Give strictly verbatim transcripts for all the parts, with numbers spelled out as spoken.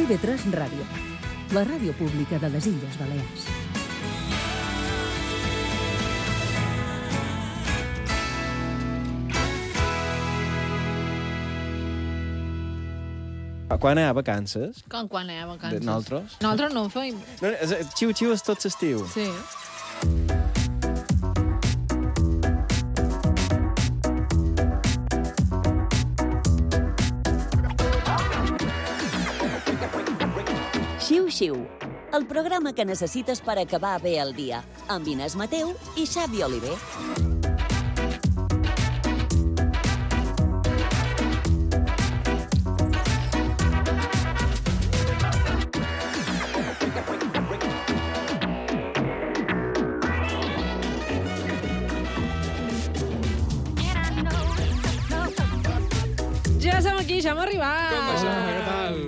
T V tres Ràdio, la ràdio pública de les Illes Balears. Quan hi ha vacances... Com quan hi ha vacances? Nosaltres? Nosaltres no ho feim. No, xiu-xiu és tot l'estiu. Sí. Xiu-xiu, el programa que necessites per acabar bé el dia, amb Inés Mateu i Xavi Oliver. Ja som aquí, ja hem arribat. Com va, Xavi? Què tal?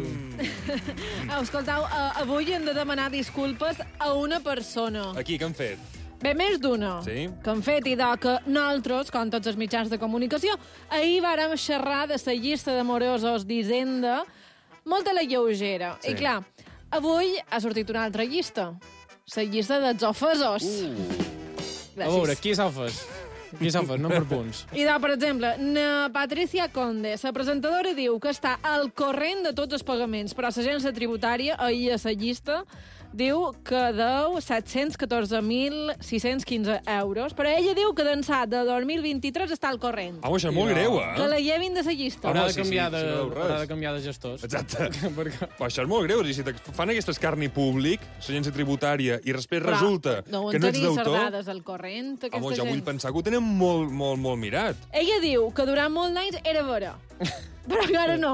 Au, escoltau, uh, avui hem de demanar disculpes a una persona. Aquí, què han fet? Bé, més d'una. Sí? Que han fet i de que nosaltres, com tots els mitjans de comunicació, ahir vàrem xerrar de la llista de morosos d'Hisenda molt a la lleugera. Sí. I clar, avui ha sortit una altra llista. La llista dels ofesos. Uh. A veure, qui s'ofes? Qui s'ofes? No per punts. I de, per exemple, na Patricia Conde, la presentadora, diu que està al corrent de tots els pagaments, però l'agència tributària, ahir a la llista, diu que deu set-cents catorze mil sis-cents quinze euros, però ella diu que d'ençà de dos mil vint-i-tres està al corrent. Home, això és molt greu, eh? Que la llevin de la llista. Home, Haurà de sí, canviar, sí, de, si no veu res. haurà de, canviar de gestors. Exacte. Perquè... Però això és molt greu. Si te fan aquest escarni públic, l'agència tributària, i després Però resulta deuen que no ets tenir d'autor... sardades al corrent, aquesta Home, jo gent. vull pensar que ho tenen molt, molt, molt mirat. Ella diu que durant molts anys era vera, però que ara no.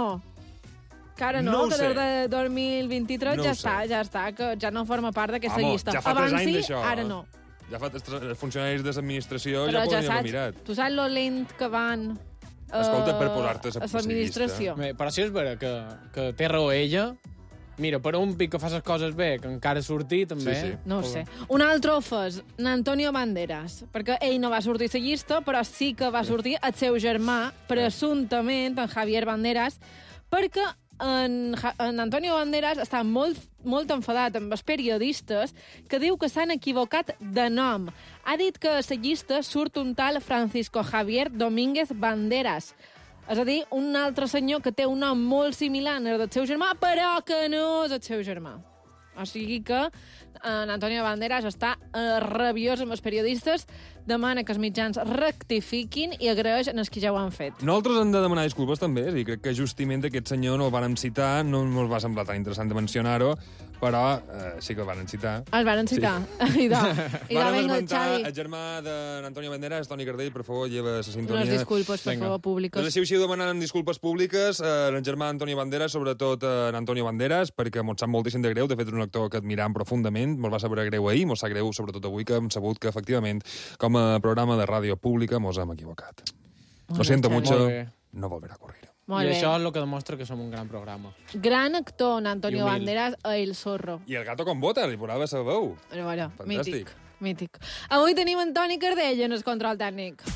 Que ara no, No ho que sé. des de dos mil vint-i-tres No ja ho sé. està, ja està, que ja no forma part d'aquesta Home, llista. ja fa tres Abans anys sí, d'això. ara no. Ja fa els funcionaris de l'administració Però ja ja podríem haver saps, mirat. tu saps lo lent que van uh, Escolta, per posar-te a a l'administració. Bé, però si és vera que, que té raó ella, mira, per un pic que fa les coses bé, que encara sortir, també... Sí, sí. No ho sé. Un altre ofès, n'Antonio Banderas, perquè ell no va sortir a la llista, però sí que va sortir el seu germà, presumptament, en Javier Banderas, perquè en, en Antonio Banderas està molt, molt enfadat amb els periodistes que diu que s'han equivocat de nom. Ha dit que a la llista surt un tal Francisco Javier Domínguez Banderas. És a dir, un altre senyor que té un nom molt similar al del seu germà, però que no és el seu germà. O sigui que en Antonio Banderas està eh, rabiós amb els periodistes, demana que els mitjans rectifiquin i agraeix en els que ja ho han fet. Nosaltres hem de demanar disculpes també, i crec que justament aquest senyor no el vàrem citar, no ens va semblar tan interessant de mencionar-ho, però eh, sí que el varen citar. Els varen citar. Sí. I de, i de Vàrem venga, esmentar Xavi. el germà d'Antonio Banderas, Toni Cardell, per favor, lleva la sintonia. Unes disculpes, per Vinga. favor, públiques. Doncs així ho demanant disculpes públiques eh, el germà Antonio Banderas, sobretot eh, en Antonio Banderas, perquè mos sap moltíssim de greu. De fet, és un actor que admiram profundament. Mos va saber greu ahir, mos sap greu sobretot avui, que hem sabut que, efectivament, com a programa de ràdio pública, mos hem equivocat. Molt Lo siento bé, mucho, Molt bé. no volverá a ocurrir. Molt I bé. això és el que demostra que som un gran programa. Gran actor, en Antonio I humil. Banderas, a El Zorro. I el gato con botas, li posava la veu. Bueno, bueno, Fantàstic. mític, mític. Avui tenim en Toni Cardell en el control tècnic.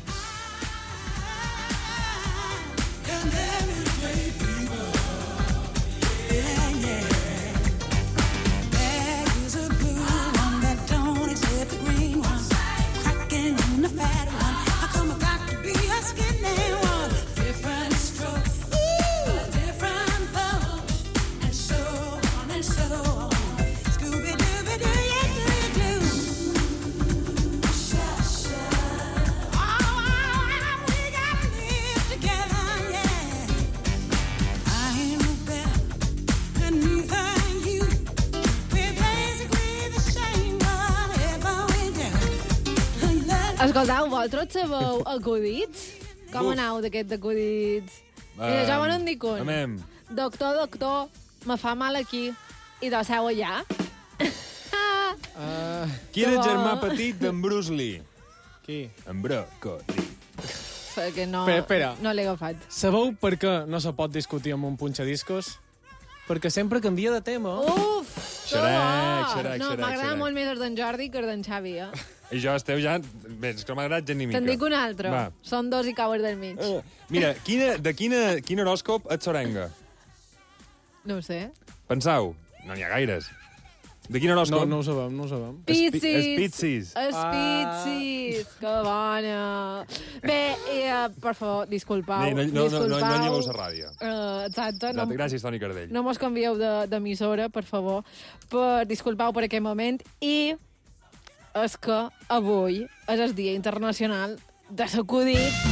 Escoltau, vosaltres sabeu acudits? Com Uf. aneu d'aquests acudits? Mira, jo me n'en dic un. Amem. Doctor, doctor, me fa mal aquí. I de seu allà. Uh, Qui era el Que bo. germà petit d'en Bruce Lee? qui? En Brocoli. Perquè no, Espera, espera. no l'he agafat. Sabeu per què no se pot discutir amb un punxadiscos? Perquè sempre canvia de tema. Uf! que Xerec, bo! xerec, No, xerec, m'agrada xerec. molt més el d'en Jordi que el d'en Xavi, eh? I jo esteu ja... Bé, és que no m'ha agradat gent ni mica. Te'n dic un altre. Va. Són dos i cauen del mig. Uh, mira, quina, de quina, quin horòscop et sorenga? No ho sé. Pensau, no n'hi ha gaires. De quin horòscop? No, no ho sabem, no ho sabem. Piscis. Espitsis. Espitsis. Ah. Que bona. Bé, eh, per favor, disculpau. No, no, no, no, no, no lleveu la ràdio. Uh, exacte. No, Exacte. Gràcies, Toni Cardell. no mos canvieu d'emissora, per favor. Per, disculpau per aquest moment. I és que avui és el Dia Internacional de l'acudit.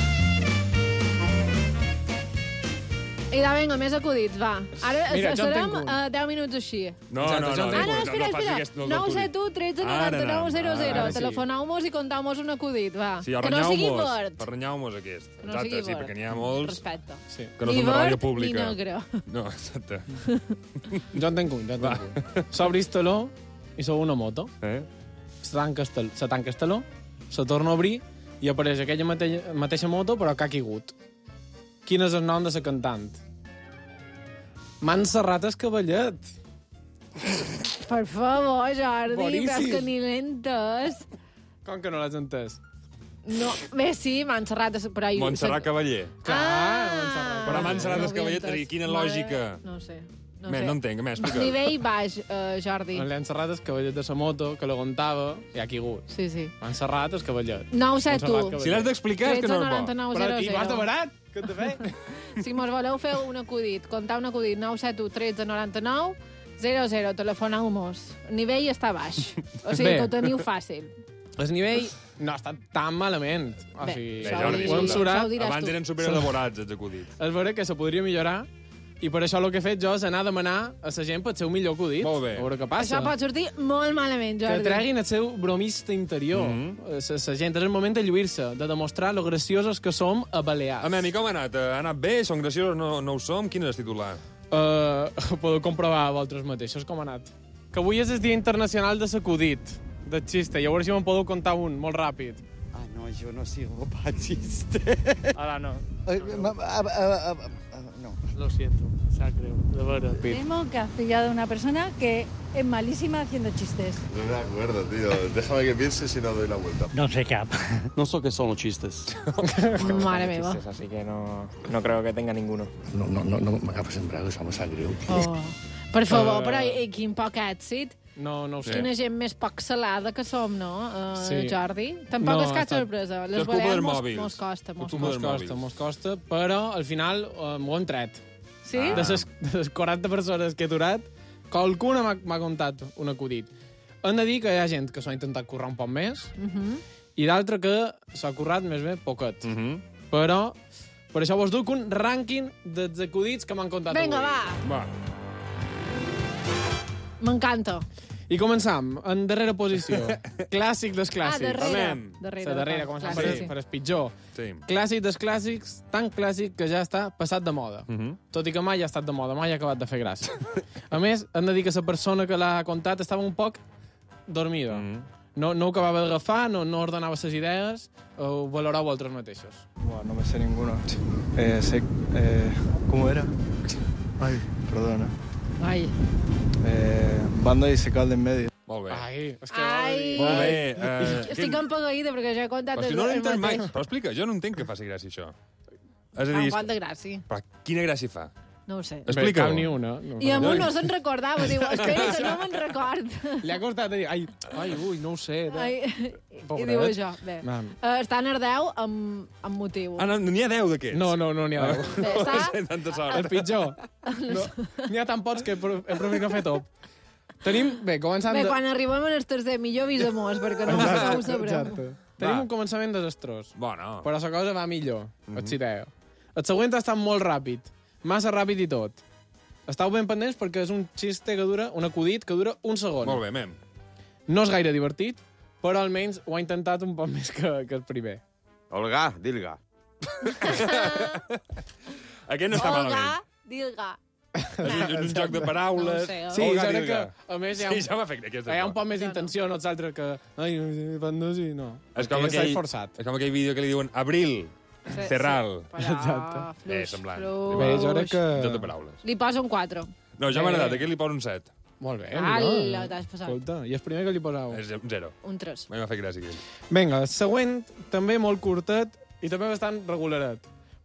I de vinga, més acudits, va. Ara Mira, jo en estarem tinc un. a deu minuts així. No, Exacte, no, jo no. entenc. Ah, no, no, espera, no facis espera. aquest- no, nou no, set u tretze noranta nou zero zero. Ara sí. Telefoneu-mos i contau-mos un acudit, va. Sí, que no sigui arrenyau-mos. verd. Arrenyau-mos aquest. Que no Exacte, sigui sí, verd. perquè n'hi ha molts Respecte. Sí. que no Ni són de ràdio verd pública. ni negre. No, exacte. Jo en tenc un, jo en tenc un. S'obre el taló i sou una moto. Eh? Se tanca el tal- se tanca el taló, se torna a obrir i apareix aquella mate mateixa moto, però que ha caigut. Quin és el nom de la cantant? Montserrat Escaballet. Per favor, Jordi, Boníssim. però és que ni l'he entès. Com que no l'has entès? No, bé, sí, Montserrat... és- Però... Montserrat Cavaller. Clar, Ah, Montserrat. Però Montserrat no Escaballet, havia entès. quina Vale, lògica. No ho sé. No, Més, sé. no entenc, més, explica. Nivell baix, uh, Jordi. L'Encerrat Escaballet de la moto, que l'aguantava i ha caigut. Sí, sí. Montserrat Escaballet. nou set u. Montserrat Si l'has d'explicar és que no és bo. nou Però, zero I vas de zero. barat? Què t'he fet? Si mos voleu fer un acudit, contar un acudit, nou set u tretze noranta nou zero zero, telefoneu-mos. El nivell està baix. O sigui, Bé. que ho teniu fàcil. El nivell no ha estat tan malament. O Bé, sigui, Bé, això Jordi, ho- ho hem això surat. ho diràs Abans tu. eren superelaborats, els acudits. És vera que se podria millorar i per això el que he fet jo és anar a demanar a la gent pel seu millor acudit. Molt bé. A veure què passa. Això pot sortir molt malament, Que Jordi. treguin el seu bromista interior. Mhm. La gent, és el moment de lluir-se, de demostrar lo graciosos que som a Balears. Home, i com ha anat? Ha anat bé? Som graciosos? No, no ho som? Quin és el titular? Uh, podeu comprovar vosaltres mateixos com ha anat. Que avui és el Dia Internacional de l'acudit, del xiste, i a veure si me'n podeu contar un, molt ràpid. Ah, no, yo no sigo para chiste. Ara no. Eh, ma- ah, ah, ah, ah, no. Lo siento, sap greu, de veres. Temo que has pillado a una persona que es malísima haciendo chistes. No me acuerdo, tío. Déjame que piense si no doy la vuelta. No sé cap. No sé qué son los chistes. Mare meva. Así que no, no creo que tenga ninguno. No, no, no, no m'agafes en bragues, home, sap greu. Oh. Per favor, Eh. però i, i quin poc èxit. No, no ho sé. Quina gent més poc salada que som, no, uh, Sí. Jordi? Tampoc No, és ha cap estat- sorpresa. És Les culpa dels Balears mos, mòbils. mos costa, mos És culpa Mos dels costa. costa, mòbils. mos costa, però al final uh, m'ho han tret. Sí? Ah. De les, de les quaranta persones que he aturat, qualcuna m'ha m'ha contat un acudit. Hem de dir que hi ha gent que s'ho ha intentat currar un poc més Uh -huh. i d'altra que s'ha currat més bé poquet. Uh -huh. Però per això vos duc un rànquing dels acudits que m'han contat Vinga, avui. va. Va. M'encanta. I començam, en darrera posició. Clàssic dels Ah, clàssics. darrere. Anem. Darrere. La darrera, va, començam clar, per, sí, sí. per el pitjor. Sí. Clàssic dels clàssics, tan clàssic que ja està passat de moda. Uh -huh. Tot i que mai ha estat de moda, mai ha acabat de fer gràcia. A més, hem de dir que la persona que l'ha contat estava un poc dormida. Uh -huh. No, no ho acabava d'agafar, no, no ordenava les idees, ho valoreu vosaltres mateixos. Buah, no me sé ninguno. Eh, sé... Eh, ¿Cómo era? Ay, perdona. Ai. Eh, banda y se calda en medio. Molt bé. Ai, és que... Ai. Molt bé. Eh, Estic empagueïda perquè ja he contat Però si el, no el l'entenc mai. mateix. Però explica, jo no entenc que faci gràcia, això. És a Fa dir, un pot de gràcia. però quina gràcia fa? No ho sé. Bé, Explica-ho. cap ni una. No, I a no, mi no se'n recordava. Diu, espera, que no me'n record. Li ha costat dir, ai, ai, ui, no ho sé. Ai, I Pobret. diu això. Bé. Mam. Uh, està en Ardeu amb, amb motiu. Ah, no, n'hi ha deu d'aquests? No, no, no n'hi ha deu. Bé, està... Té tanta El sort. pitjor. No, n'hi ha tan pocs que he pro- he preferit no fer top. Tenim, bé, començant... Bé, de- quan arribem al tercer, millor avisa-mos, perquè no, no ho sabrem. Exacte. Tenim Va. un començament desastrós. Bueno. Però la cosa va millor, Mhm. et citeu. El següent ha estat molt ràpid, massa ràpid i tot. Estau ben pendents perquè és un xiste que dura, un acudit que dura un segon. Molt bé, mem. No és gaire divertit, però almenys ho ha intentat un poc més que, que el primer. Olga, dilga. Aquest no està Olga, malament. dilga. És un, és un joc de paraules. No ho sé, Sí, Olga, jo crec dilga. que, a més, hi ha Sí, un, ja m'ha fet aquesta. hi ha un poc més Jo no. d'intenció, no els altres que... Ai, no, sí, no. És com, Que s'ha aquell, forçat. és com aquell vídeo que li diuen Abril, Sí, Cerral. Sí, però Exacte. fluix, Eh, semblant. fluix. Bé, jo crec que... Joc de paraules. Li poso un quatre. No, ja m'ha Bé. agradat. Aquest li poso un set. Molt bé, Ala, t'has passat. Escolta, i el primer que li posau. És un zero. Un tres. M'ha fet gràcia aquell. Vinga, el següent, també molt curtet i també bastant regularet.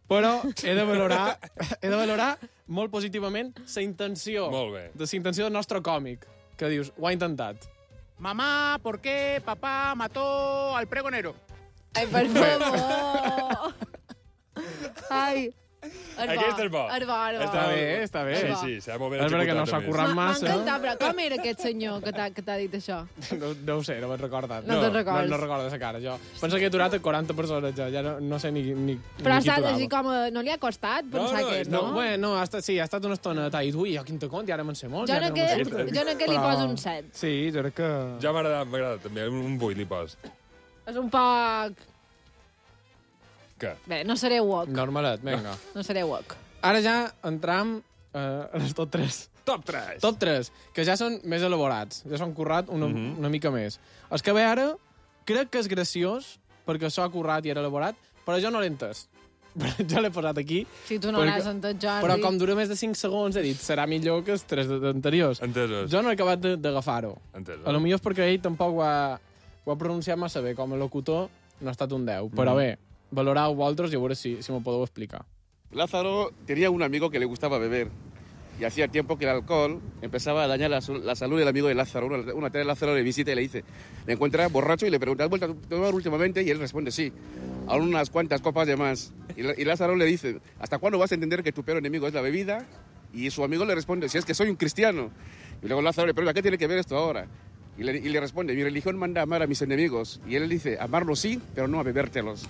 Però he de valorar, he de valorar molt positivament la intenció. Molt bé. De la intenció del nostre còmic, que dius, ho ha intentat. Mamá, ¿por qué papá mató al pregonero? Ai, per favor! Ai, és bo. Aquest és bo. És bo, és bo. Està bé, està bé. Sí, sí, s'ha molt ben És veritat que no s'ha executat, currat M'ha massa. encantat, però com era aquest senyor que t'ha que t'ha dit això? No, no ho sé, no me'n recordo. No te'n recordes. No, no recordo la cara, jo. Penso que he aturat a quaranta persones ja, ja no, no sé ni, ni, Però ha ni qui estat aturava. així com... a- No li ha costat pensar no, aquest, No, no? bueno, ha estat, sí, ha estat una estona t'ha dit, ui, jo quin te cont, ja ara me'n sé molt. Jo ja no ara que, me'n sé molt. jo no que li Però- poso un set. Sí, jo crec que... Ja m'ha agradat, m'ha agradat també, un un vuit li pos. És un poc... Què? Bé, no seré woke. Normalet, vinga. No seré woke. Ara ja entram eh, en els top tres. Top tres! Top tres, que ja són més elaborats, ja s'han currat una, Mhm. una mica més. Els que ve ara, crec que és graciós, perquè s'ha currat i era elaborat, però jo no l'he entès. Jo l'he posat aquí. Si tu no perquè- l'has entès, Jordi... Però com dura més de cinc segons, he dit, serà millor que els tres de- anteriors. Entesos. Jo no he acabat de- d'agafar-ho. Entesos. A lo millor és perquè ell tampoc ho ha, ho ha pronunciat massa bé. Com a locutor no ha estat un deu. Però Mhm. bé, valorau vosaltres i a veure si, si m'ho podeu explicar. Lázaro tenía un amigo que le gustaba beber. Y hacía tiempo que el alcohol empezaba a dañar la, su- la salud del amigo de Lázaro. Una, una tarde Lázaro le visita y le dice, le encuentra borracho y le pregunta, ¿has vuelto a tomar últimamente? Y él responde, sí, aún unas cuantas copas de más. Y, la- y Lázaro le dice, ¿hasta cuándo vas a entender que tu peor enemigo es la bebida? Y su amigo le responde, si es que soy un cristiano. Y luego Lázaro le pregunta, ¿qué tiene que ver esto ahora? Y le, y le responde, mi religión manda a amar a mis enemigos. Y él dice, amarlos sí, pero no a bebértelos.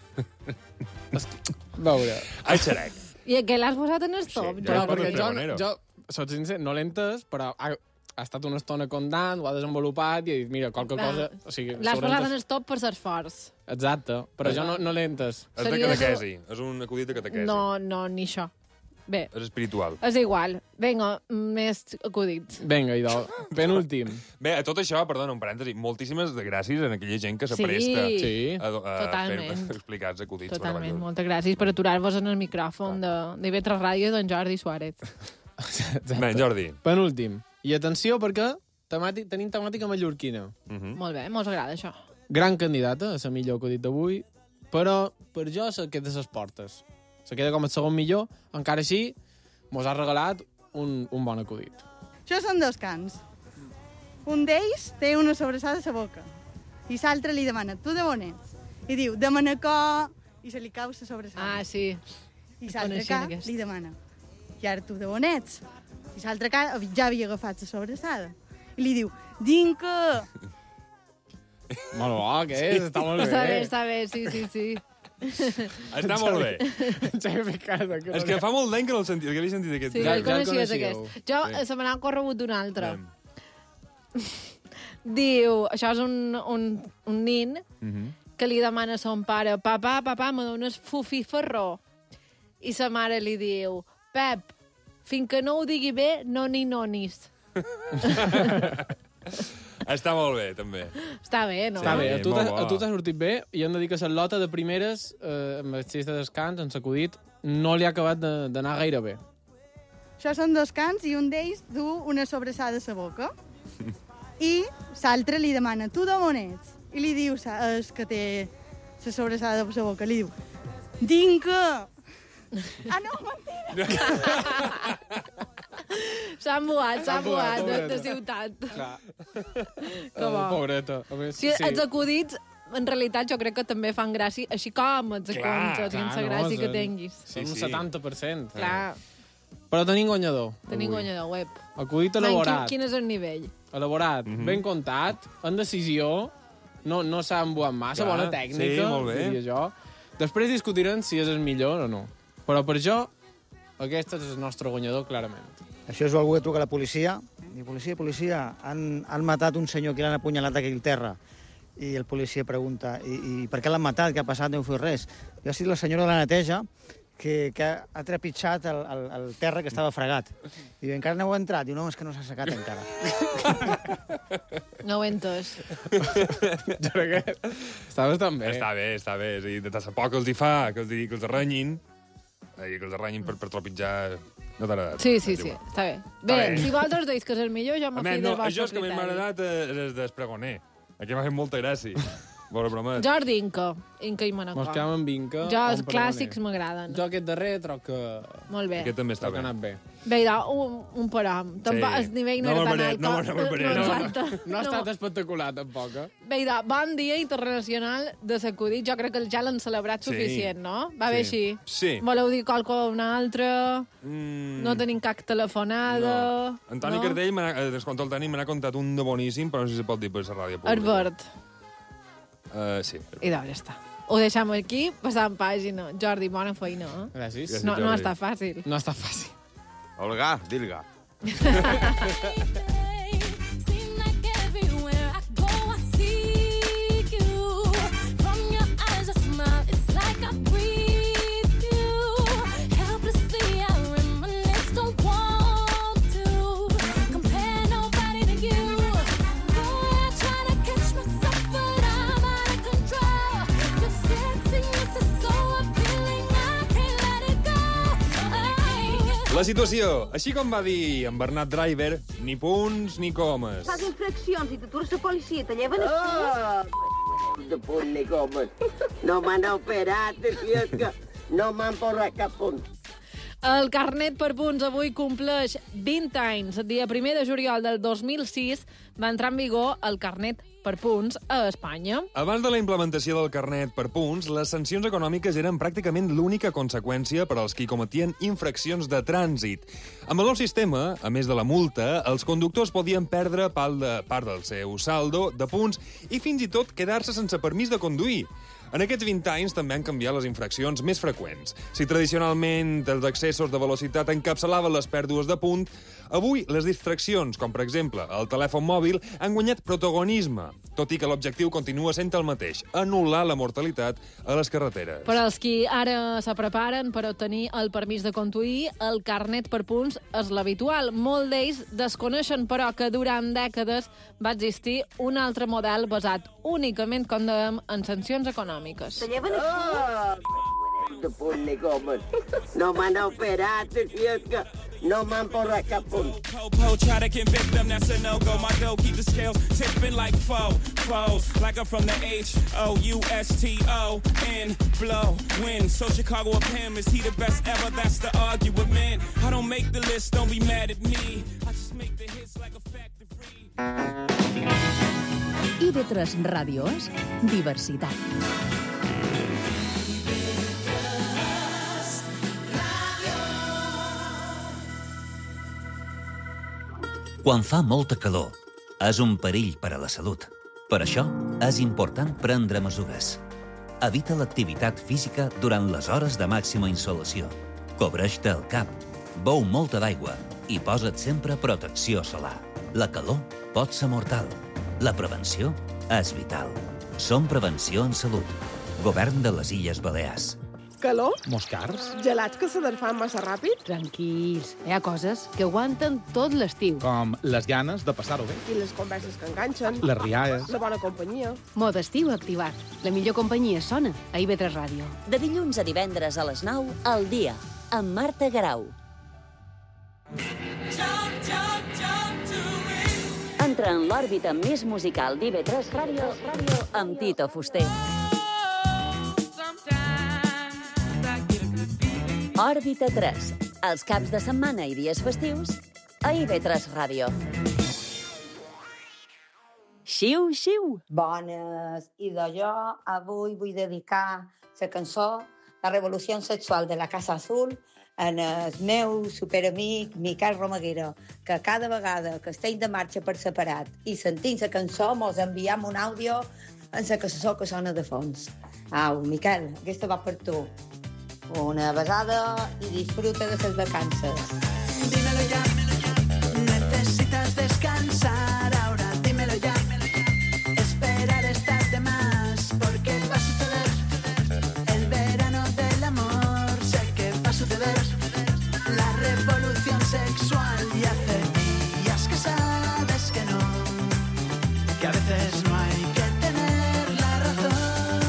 Veure. Ai, xerec. I què l'has posat en el top, Sí, Però Ja, perquè perquè jo, pregonero. jo, soc sincer, no l'he entès, però ha, ha estat una estona contant, ho ha desenvolupat i he dit, mira, qualque Clar. cosa... O sigui, L'has s'haurà posat en entès. el top per ser forts. Exacte, però jo no, no l'he entès. És de Seria de- catequesi. És un acudit de catequesi. No, no, ni això. Bé, És espiritual. és igual. Vinga, més acudits. Vinga, idò, penúltim. Bé, a tot això, perdona, un parèntesi, moltíssimes de gràcies a aquella gent que Sí. s'apresta Sí. a, a Totalment. fer explicar els acudits. Totalment. meravellosos. Moltes gràcies per aturar-vos en el micròfon de, de I V tres Ràdio d'en Jordi Suárez. Bé, Jordi. Penúltim. I atenció, perquè temàtic, tenim temàtica mallorquina. Uh -huh. Molt bé, mos agrada això. Gran candidata a la millor acudit d'avui, però per jo se queda a les portes. Se queda com el segon millor, encara així mos ha regalat un, un bon acudit. Això són dos cans. Un d'ells té una sobrassada a la boca i l'altre li demana, tu de on ets? I diu, de Manacor, i se li cau la sobrassada. Ah, sí. I l'altre coneixien ca aquest. li demana, i ara tu de on ets? I l'altre ca ja havia agafat la sobrassada. I li diu, Dinka! Molt bo, que és? Està molt Està bé, bé. està bé, sí, sí, sí. Està molt bé. Xavi Casa, que És que fa molt d'any que no el sentit, que havia sentit aquest. Sí, Ja- el ja el coneixies, coneixíeu. aquest. Jo Sí. se me n'ha corregut d'un altre. Bé. Diu, això és un, un, un nin Mhm. que li demana a son pare, papà, papà, me dones fufi ferró? I sa mare li diu, Pep, fins que no ho digui bé, no ni nonis. Està molt bé, també. Està bé, no? Està bé, a tu molt t'ha- bo. a tu t'ha sortit bé i hem de dir que la lota de primeres, eh, amb el xist de descans, en s'acudit, no li ha acabat de- d'anar gaire bé. Això són dos cans i un d'ells du una sobrassada a la boca i l'altre li demana, tu d'on ets? I li diu, sa- és que té la sobrassada a la boca, li diu, Dinka! Ah, no, mentida! S'ha embuat, s'ha S'ha embuat, embuat de, de pobreta. ciutat. Clar. Que bo. Eh, pobreta. A més, Sí, els acudits, en realitat, jo crec que també fan gràcia, així com els Clar, contes, clar, sense no, gràcia que són- tinguis. Són un Sí, sí. setanta per cent. Clar, Però tenim guanyador. tenim avui. guanyador web. Acudit Quin, elaborat. quin és el nivell? Elaborat, Mhm. ben contat, en decisió, no, no s'ha embuat massa, Clar, bona tècnica, sí, molt bé. diria jo. Després discutirem si és el millor o no. Però per jo, aquest és el nostre guanyador, clarament. Això és algú que truca a la policia. Diu, policia, policia, han, han matat un senyor que l'han apunyalat a aquell terra. I el policia pregunta, i, i per què l'han matat? Què ha passat? No heu fet res. I ha sigut la senyora de la neteja que, que ha, ha trepitjat el, el, el terra que estava fregat. I diu, encara no heu entrat? Diu, no, és que no s'ha secat encara. No ho he entès. Jo crec que està bastant bé. Està bé, està bé. És a dir, de tant poc que els hi fa, que els, hi, que els renyin, que els renyin per, per tropitjar... No t'ha agradat? Sí, sí, És sí, igual. està bé. Bé, bé. si vosaltres deis que és el millor, jo A m'ho més, fill no, del vostre això és que a mi m'ha criteri. agradat eh, és des pregoner. Aquí m'ha fet molta gràcia. Bona broma. Jordi, Inca. Inca i Manacor. Mos quedem amb Inca. Jo, els on clàssics perdoner. m'agraden. Jo aquest darrer troc que... Molt bé. Aquest també està que ha bé. anat bé. Bé, idò, un, un param. Tampoc, el nivell no, No era tan me'n alt. no, no me'n No, exacte. no ha estat espectacular, tampoc, eh? Bé, idò, bon dia internacional de s'acudit. Jo crec que ja l'han celebrat Sí. suficient, no? Va bé Sí. així? Sí. Voleu dir qualsevol altre? Mm. No tenim cap telefonada? No. Antoni no? Cardell, m'ha- eh, descompte el Toni, me n'ha contat un de boníssim, però no sé si se pot dir per la ràdio pública. Herbert. Uh, sí. Idò, ja està. Ho deixem aquí, passant pàgina. Jordi, bona feina, eh? Gràcies. No, no està fàcil. No està fàcil. Olga, Dilga. La situació, així com va dir en Bernat Driver, ni punts ni comes. Fas infraccions i t'atures la policia, te lleven així. Oh, de punt ni comes. No m'han operat, si és que no m'han posat cap punt. El carnet per punts avui compleix vint anys. El dia primer de juliol del dos mil sis va entrar en vigor el carnet per punts a Espanya. Abans de la implementació del carnet per punts, les sancions econòmiques eren pràcticament l'única conseqüència per als qui cometien infraccions de trànsit. Amb el nou sistema, a més de la multa, els conductors podien perdre part, de, part del seu saldo de punts i fins i tot quedar-se sense permís de conduir. En aquests vint anys també han canviat les infraccions més freqüents. Si tradicionalment els excessos de velocitat encapçalaven les pèrdues de punt, avui les distraccions, com per exemple el telèfon mòbil, han guanyat protagonisme, tot i que l'objectiu continua sent el mateix, anul·lar la mortalitat a les carreteres. Per als qui ara se preparen per obtenir el permís de conduir, el carnet per punts és l'habitual. Molts d'ells desconeixen, però, que durant dècades va existir un altre model basat únicament, com dèiem, en sancions econòmiques. Te lleven així. Oh, de punt ni comes. No m'han operat, si és que no m'han posat cap punt. Po try to convict them, that's a no-go. My dough keep the scales tipping like foe, foes. Like I'm from the H O U S T O N, blow, win. So Chicago of him, is he the best ever? That's the argument. I don't make the list, don't be mad at me. I just make the hits like a factory. I V tres Ràdio és diversitat. Quan fa molta calor, és un perill per a la salut. Per això, és important prendre mesures. Evita l'activitat física durant les hores de màxima insolació. Cobreix-te el cap, beu molta d'aigua i posa't sempre protecció solar. La calor pot ser mortal. La prevenció és vital. Som Prevenció en Salut. Govern de les Illes Balears. Calor? Moscars? Gelats que se desfan massa ràpid? Tranquils, hi ha coses que aguanten tot l'estiu. Com les ganes de passar-ho bé. I les converses que enganxen. Les rialles. La bona companyia. Mode estiu activat. La millor companyia sona a I V tres Ràdio. De dilluns a divendres a les nou, al dia, amb Marta Garau. Entra en l'òrbita més musical d'I V tres Ràdio amb Tito Fuster. Òrbita tres, els caps de setmana i dies festius a I V tres Ràdio. Xiu, xiu! Bones! I de jo avui vull dedicar la cançó La revolució sexual de la Casa Azul en el meu superamic Miquel Romaguera, que cada vegada que estem de marxa per separat i sentint la cançó mos enviem un àudio en la cançó que sona de fons. Au, Miquel, aquesta va per tu. Una besada i disfruta de les vacances. Dímelo ya, necesitas descansar ahora, dímelo ya. Esperar estar de más, porque va a suceder. El verano del amor, sé que va a suceder. La revolución sexual y hace días que sabes que no, que a veces no hay que tener la razón.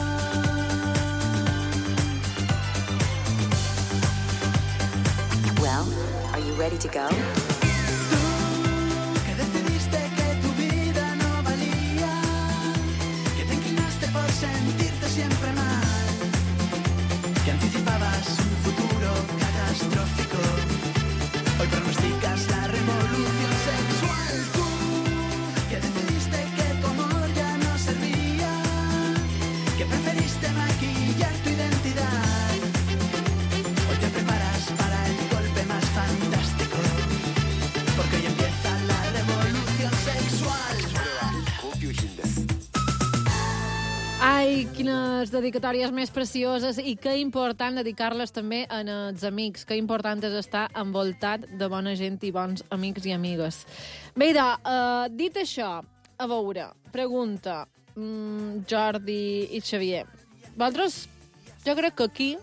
Well, are you ready to go? Tú, que decidiste que tu vida no valía, que te inclinaste por sentirte siempre mal, que anticipabas un futuro catastrófico. Hoy pronosticas la revolución sexual. Tú, que decidiste que tu amor ya no servía, que preferiste maquillar tu identidad. Hoy te preparas para el golpe más fantástico, porque hoy empieza la revolución sexual. Ai, quines dedicatòries més precioses i que important dedicar-les també als amics. Que important és estar envoltat de bona gent i bons amics i amigues. Bé, idò, uh, dit això, a veure, pregunta, mm, Jordi i Xavier. Vosaltres, jo crec que aquí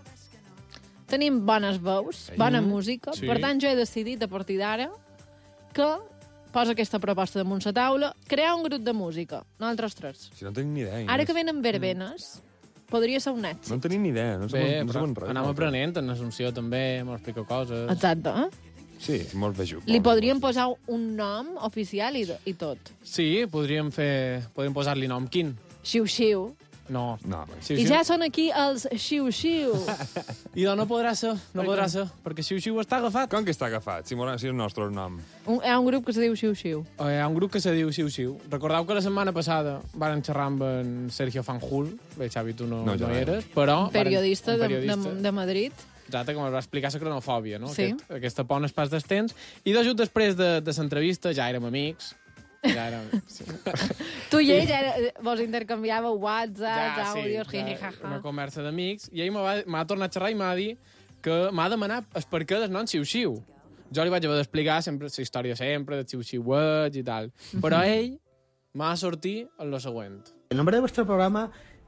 tenim bones veus, bona Mm, música, sí. per tant jo he decidit a partir d'ara que posa aquesta proposta damunt la taula, crear un grup de música, nosaltres tres. Si no tenim ni idea. Ara que venen verbenes, podria ser un èxit. No en tenim ni idea, no Bé, sabem, no però sabem res. anem aprenent, en Assumpció també, m'explica coses. Exacte, eh? Sí, molt bé. Li podríem posar un nom oficial i, i tot. Sí, podríem fer... Podríem posar-li nom. Quin? Xiu-xiu. No. No, Xiu, I xiu. ja són aquí els xiu-xiu. I no podrà ser, no Per podrà què? ser, perquè Xiu-Xiu està agafat. Com que està agafat? Si, si és el nostre nom. Un, hi ha un grup que se diu xiu-xiu. Hi ha un grup que se diu Xiu-Xiu. Recordeu que la setmana passada varen xerrar amb en Sergio Fanjul. Bé, Xavi, tu no, No, no, jo no. hi eres, però... Un periodista, varen- un de, periodista. de, de Madrid. Exacte, com es va explicar la cronofòbia, no? Sí. Aquest, aquesta por en el pas dels temps. I dos just després de, de l'entrevista ja érem amics. Ja érem... Sí. Tu i ell ja era, vos intercanviàveu WhatsApp, Ja, sí, àudios, ja, ja, una conversa d'amics. I ell m'ha va- m'ha tornat a xerrar i m'ha dit que m'ha demanat el perquè del nom Xiu-Xiu. Jo li vaig haver d'explicar sempre la història sempre, de xiu-xiuets i tal. Però ell m'ha sortit en lo següent. El nombre de vuestro programa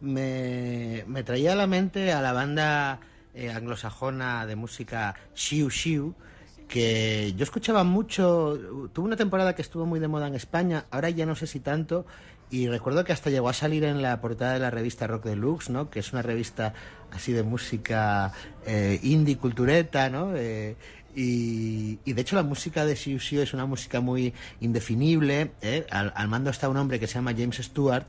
me, me traía a la mente a la banda eh, anglosajona de música Xiu Xiu, que yo escuchaba mucho. Tuve una temporada que estuvo muy de moda en España, ahora ya no sé si tanto, y recuerdo que hasta llegó a salir en la portada de la revista Rock Deluxe, ¿no? Que es una revista así de música eh, indie, cultureta, ¿no? Eh, y, y de hecho la música de Xiu Xiu es una música muy indefinible, ¿eh? al, al mando está un hombre que se llama James Stewart,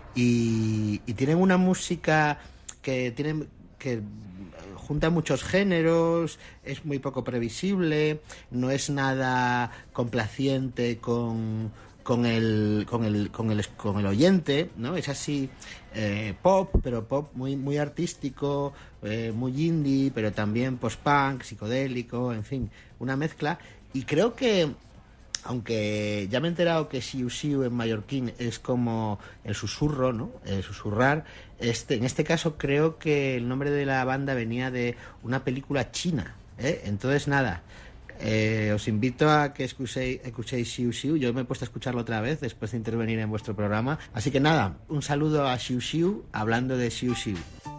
y, y tienen una música que tienen que junta muchos géneros, es muy poco previsible, no es nada complaciente con, con, el, con, el, con, el, con el oyente, ¿no? Es así eh, pop, pero pop muy, muy artístico, eh, muy indie, pero también post-punk, psicodélico, en fin, una mezcla. Y creo que, aunque ya me he enterado que Xiu Xiu en mallorquín es como el susurro, ¿no? El susurrar. Este, en este caso creo que el nombre de la banda venía de una película china, ¿eh? Entonces, nada, eh, os invito a que escuchéis, escuchéis Xiu Xiu. Yo me he puesto a escucharlo otra vez después de intervenir en vuestro programa. Así que nada, un saludo a Xiu Xiu hablando de Xiu Xiu.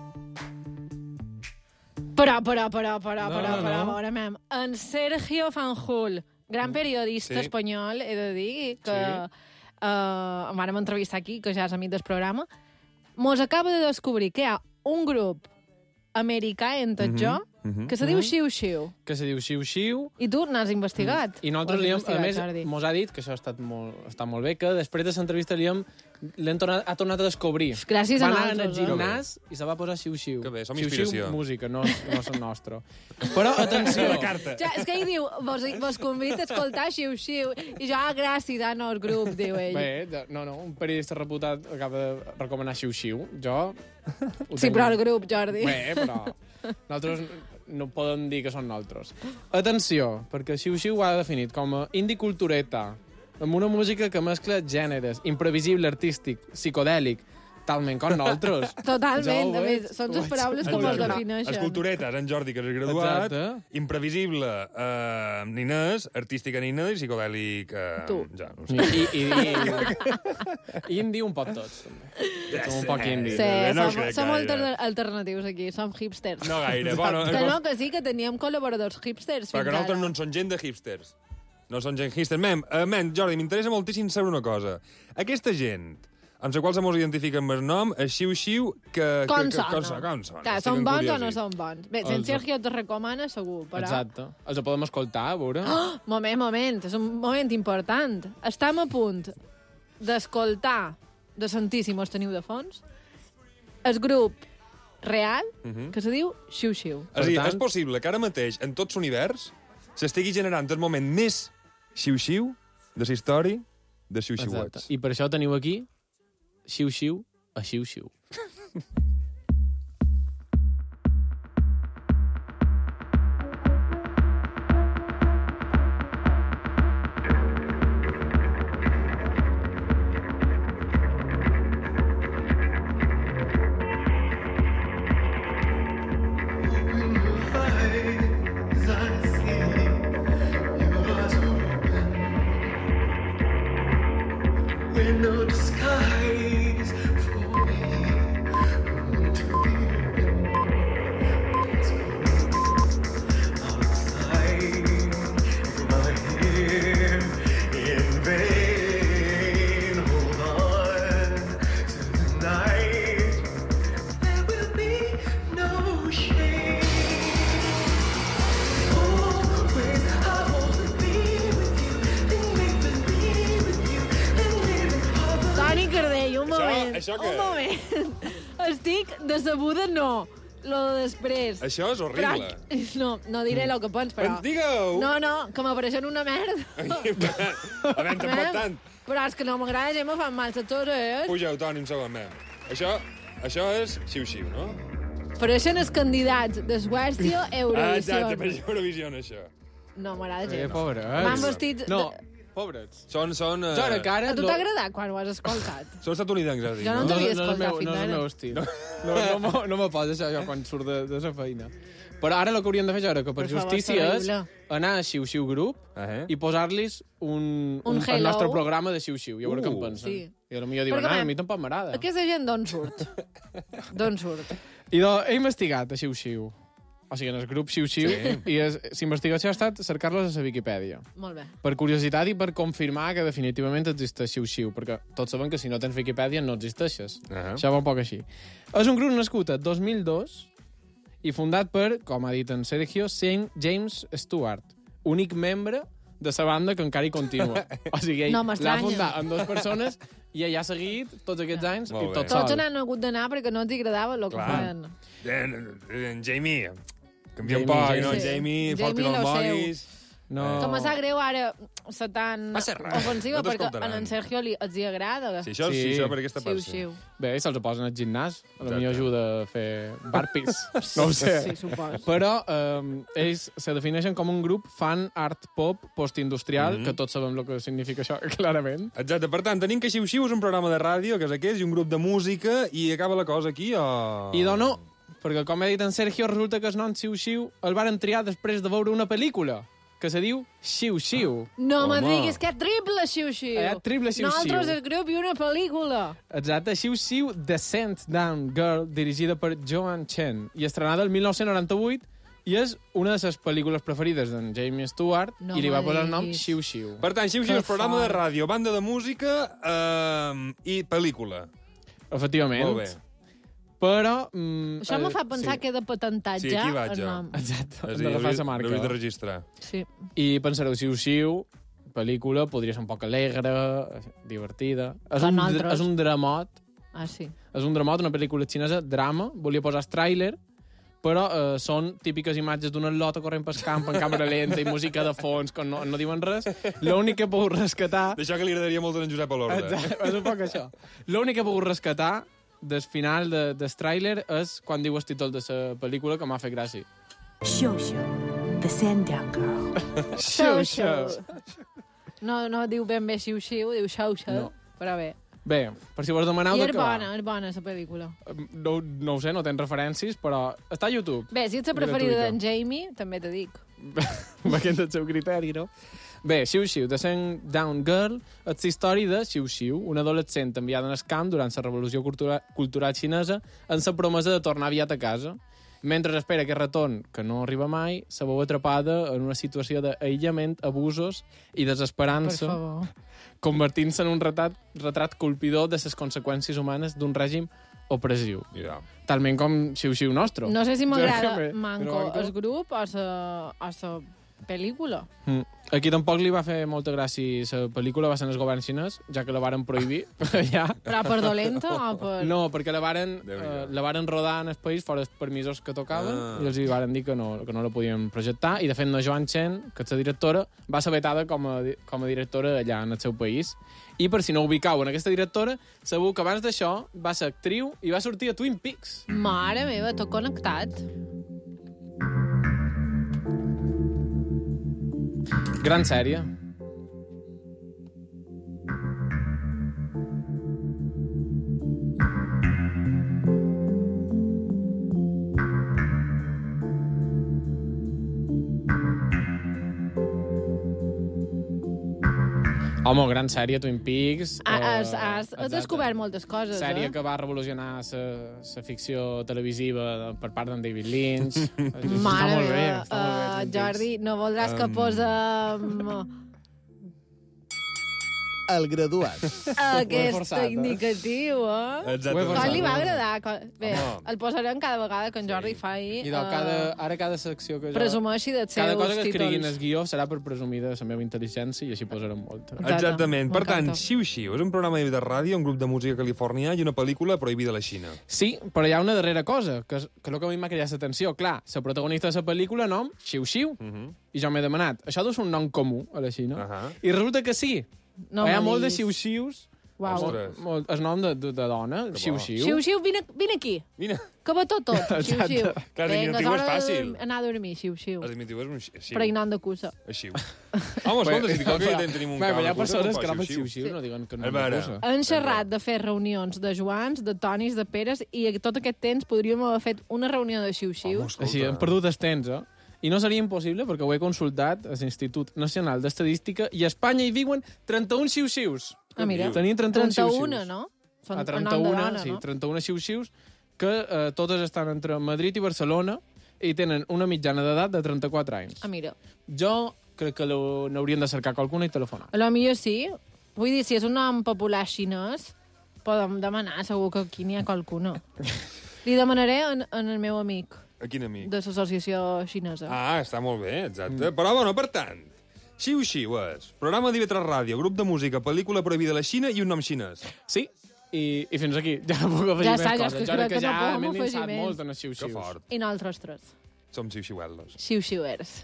Però, però, però, però, No, però, no, però, no. veure, mem. En Sergio Fanjul, gran periodista Sí. espanyol, he de dir, que Sí. eh, em vàrem entrevistar aquí, que ja és amic del programa, mos acaba de descobrir que hi ha un grup americà, en tot Mhm, jo, mhm. que se diu Mhm. Xiu Xiu. Que se diu Xiu-Xiu. I tu n'has investigat. I nosaltres Ho has li hem, a investigat, més, Jordi. mos ha dit, que això ha estat molt, està molt bé, que després de l'entrevista li hem, l'hem tornat, ha tornat a descobrir. Gràcies a va anar nosaltres, al eh? gimnàs i se va posar Xiu-Xiu. Que bé, som Xiu-Xiu, inspiració. música, no, no és el nostre. Però, atenció. La carta. Ja, és que ell diu, vos, vos convida a escoltar Xiu Xiu, i jo, ah, gràcies, ah, no, el grup, diu ell. Bé, de- no, no, un periodista reputat acaba de recomanar Xiu-Xiu. Jo... ho Sí, tenc- però el grup, Jordi. Bé, però nosaltres no podem dir que són nosaltres. Atenció, perquè Xiu-Xiu ho ha definit com a indie cultureta, amb una música que mescla gèneres, imprevisible, artístic, psicodèlic, talment com nosaltres. Totalment, Ja a ho més, veig, són ho les veig. paraules que mos Exacte. defineixen. Esculturetes, en Jordi, que és graduat, Exacte. imprevisible, eh, ninès, artística ninès i psicodèlic... Eh, Tu. Ja, no ho I, sé. i, i, i indie un poc tots, també. Som un poc indie. Sí, no som, crec som gaire. alter, alternatius aquí, som hipsters. No gaire. Bueno, Que no, que sí, que teníem col·laboradors hipsters Però fins que nosaltres ara. no en som gent de hipsters. No són gent hipsters. Mem, uh, men, Jordi, m'interessa moltíssim saber una cosa. Aquesta gent, amb la qual se mos identifica amb el nom, el xiu-xiu, que... Com que, que, sona? com sona? Com sona? Que Estic són bons o no curiosi. són bons? Bé, si en Els- Sergio te recomana, segur, però... Exacte. Els ho podem escoltar, a veure. Oh, moment, moment, és un moment important. Estem a punt d'escoltar, de sentir si mos teniu de fons, el grup real, Mhm. que se diu Xiu Xiu. És a dir, és possible que ara mateix, en tot l'univers, s'estigui generant el moment més xiu-xiu de la història de xiu-xiuets. I per això teniu aquí xiu-xiu a xiu-xiu. No disguise for me to be outside. Am I here in vain? Hold on to the night. There will be no shame. Always I want to be with you and make believe with you and live in harmony. Toni Cardell, un Això- moment. això què? Un moment. Estic decebuda, no. Lo de després. Això és horrible. Però, no, no diré el que pens, però... Ens digueu! No, no, que m'apareixen una merda. A veure, tampoc tant. Però és que no m'agrada, ja me fan mal les tores. Pugeu, Toni, un segon, bé. Això, això és xiu-xiu, no? Apareixen els candidats de Suècia a Eurovisió. Exacte, per Eurovisió, això. No m'agrada Eh, gens. pobrets. Van vestits... No, de- pobrets. Són, són... Uh... Jo ara que ara... A tu t'ha agradat quan ho has escoltat? Són estatunidencs, has dit, Jo no no? t'havia no, no, és el escoltat meu, fins no és el ara. meu estil. No, no, no, no me posa això jo quan surt de, de la feina. Però ara el que hauríem de fer jo era que per, Per favor, justícia és és horrible. anar a Xiu Xiu Group uh -huh. i posar-los un, Un un, el hello. nostre programa de Xiu Xiu i a veure Uh, què en pensen. sí. I potser diuen, Perquè, ah, a mem, mi tampoc m'agrada. Aquesta gent d'on surt? D'on surt? I do, he investigat a Xiu Xiu. O sigui, en el grup Xiu Xiu, Sí. i l'investigació ha estat cercar-los a la Viquipèdia. Molt bé. Per curiositat i per confirmar que definitivament existeix Xiu Xiu, perquè tots saben que si no tens Viquipèdia no existeixes. Uh -huh. Això va un poc així. És un grup nascut a dos mil dos i fundat per, com ha dit en Sergio, Saint James Stewart, únic membre de la banda que encara hi continua. O sigui, ell No l'ha m'estranya. fundat amb dues persones i ell ha seguit tots aquests anys Molt i bé. tot Tots sol. n'han hagut d'anar perquè no els agradava el que Clar. feien. En, en Jamie, canvia un Jamie, poc, Jamie. no? Sí. Jamie, Jamie Fortin lo els seu. moguis... No. Que me sap greu ara ser tan Va ser rar. ofensiva No perquè t'escoltaran. a en Sergio li, els hi agrada. Sí, això, sí. Sí. sí, això per aquesta Xiu, part. xiu. Bé, i se'ls posen al gimnàs. A lo Exacte. millor ajuda a fer burpees. No ho sé. Sí, supos. Però eh, ells se defineixen com un grup fan art pop postindustrial, Mhm. que tots sabem el que significa això, clarament. Exacte, per tant, tenim que Xiu Xiu és un programa de ràdio, que és aquest, i un grup de música, i acaba la cosa aquí, o... I doncs no, perquè com ha dit en Sergio, resulta que el nom Xiu Xiu el varen triar després de veure una pel·lícula que se diu Xiu Xiu. No me Home. diguis que és triple xiu-xiu. Eh, triple xiu-xiu. Nosaltres, el grup, i una pel·lícula. Exacte, Xiu Xiu The Scent Down Girl, dirigida per Joan Chen, i estrenada el dinou noranta-vuit, i és una de les pel·lícules preferides d'en Jamie Stewart, No i li va me posar el nom diguis. Xiu Xiu. Per tant, Xiu Xiu Que és programa fort. de ràdio, banda de música eh, i pel·lícula. Efectivament. Molt bé. Però... Mm, Això me eh, fa pensar sí. que he de patentar Sí, ja aquí vaig el jo. nom. Exacte, És hem a dir, d'agafar la l'hauria marca. l'hauria de registrar. Sí. I pensareu, Xiu Xiu, pel·lícula, podria ser un poc alegre, divertida. És Per un, nosaltres. és un dramot, Ah, sí. és un dramot, una pel·lícula xinesa, drama, volia posar el tràiler, però eh, són típiques imatges d'una lota corrent pel camp en càmera lenta i música de fons, que no, no diuen res. L'únic que he pogut rescatar... D'això que li agradaria molt a en Josep Alorda. Exacte, és un poc això. L'únic que he pogut rescatar del final de, del tràiler és quan diu el títol de la pel·lícula, que m'ha fet gràcia. Xiu Xiu, The Sandown Girl. Xiu Xiu. No, no diu ben bé xiu-xiu, diu xau-xau, No. però bé. Bé, per si vols demaneu I de és què va. bona, és bona, la pel·lícula. No, no ho sé, no tens referències, però està a YouTube. Bé, si ets la preferida d'en Jamie, també te dic. Veient el seu criteri, no? Bé, Xiu Xiu, The Send Down Girl, és la història de Xiu Xiu, una adolescent enviada en el camp durant la revolució cultura cultural xinesa amb la promesa de tornar aviat a casa. Mentre espera aquest retorn, que no arriba mai, se veu atrapada en una situació d'aïllament, abusos i Per desesperança, favor. convertint-se en un retrat, retrat colpidor de les conseqüències humanes d'un règim opressiu. Ja. Talment com Xiu Xiu nostre. No sé si m'agrada Però manco manco. el grup o la, o la pel·lícula. Mm. Aquí tampoc li va fer molta gràcia la pel·lícula, va ser en el govern xinès, ja que la varen prohibir. ja. Però per dolenta o per... No, perquè la varen, eh, la varen rodar en el país fora els permisos que tocaven ah. i els hi varen dir que no, que no la podien projectar. I, de fet, la Joan Chen, que és la directora, va ser vetada com a, com a directora allà en el seu país. I, per si no ubicau en aquesta directora, sabeu que abans d'això va ser actriu i va sortir a Twin Peaks. Mare meva, tot connectat. Gran sèrie. Home, gran sèrie, Twin Peaks. Has, has, has descobert moltes coses, sèrie eh? que va revolucionar la ficció televisiva per part d'en David Lynch. Mare meva, meva, uh, Jordi, no voldràs que Um. posem El graduat. aquest forçat, eh? indicatiu, eh? Exactament. Com li va agradar? Com... Bé, Home. el posarem cada vegada que en Jordi faci... I de cada, ara cada secció que jo... presumeixi dels seus Cada cosa que escriguin títols. el guió serà per presumir de la meva intel·ligència i així posarem molta. Exactament. Per tant, M'encanta. Xiu Xiu és un programa de ràdio, un grup de música californià i una pel·lícula prohibida a la Xina. Sí, però hi ha una darrera cosa, que és, que és el que a mi m'ha cridat l'atenció. Clar, la protagonista de la pel·lícula, nom, Xiu Xiu. Uh -huh. I jo m'he demanat, això deu ser un nom comú a la Xina? Uh -huh. I resulta que sí. No hi ha me molt de diguis. xiu-xius. Uau. Ostres. Molt, el nom de, de, de dona, xiu-xiu. Xiu, xiu, vine, vine aquí. Vine. Que va tot, tot. Xiu, Exacte. xiu. Clar, el Vinga, diminutiu és és hora fàcil. d'anar a dormir, xiu, xiu. El diminutiu és un xiu. Pregnant de cussa. Xiu. Home, escolta, si dic que tenim un Bé, camp hi ha de cursa, persones com que fa nomen xiu-xiu. xiu-xiu, no diuen que no A és veure. cursa. Han xerrat de fer reunions de Joans, de Tonis, de Peres, i tot aquest temps podríem haver fet una reunió de xiu-xius. Així, hem perdut el temps, eh? I no seria impossible, perquè ho he consultat a l'Institut Nacional d'Estadística, i a Espanya hi viuen trenta-un xiu-xius. Ah, mira. Tenien trenta-un xiu-xius. trenta-un, no? Són A el nom de trenta-un, dona, sí, no? trenta-un xiu-xius, que eh, totes estan entre Madrid i Barcelona i tenen una mitjana d'edat de trenta-quatre anys. Ah, mira. Jo crec que lo- n'haurien de cercar qualcuna i telefonar. A lo millor sí. Vull dir, si és un nom popular xinès, podem demanar, segur que aquí n'hi ha qualcuna. Li demanaré en, en el meu amic A quin amic? de l'associació xinesa. Ah, està molt bé, exacte. Mm. Però, bueno, per tant, Xiu Xiu és programa d'I V tres Ràdio, grup de música, pel·lícula prohibida a la Xina i un nom xinès. Sí, i, i fins aquí. Ja no puc afegir Ja més està, ja coses. és que Jo crec crec que no ja podem m'he afegir insat més. molt en els xiu-xius. Que fort. I nosaltres tres. Som xiu-xiuelos. Xiu-xiuers.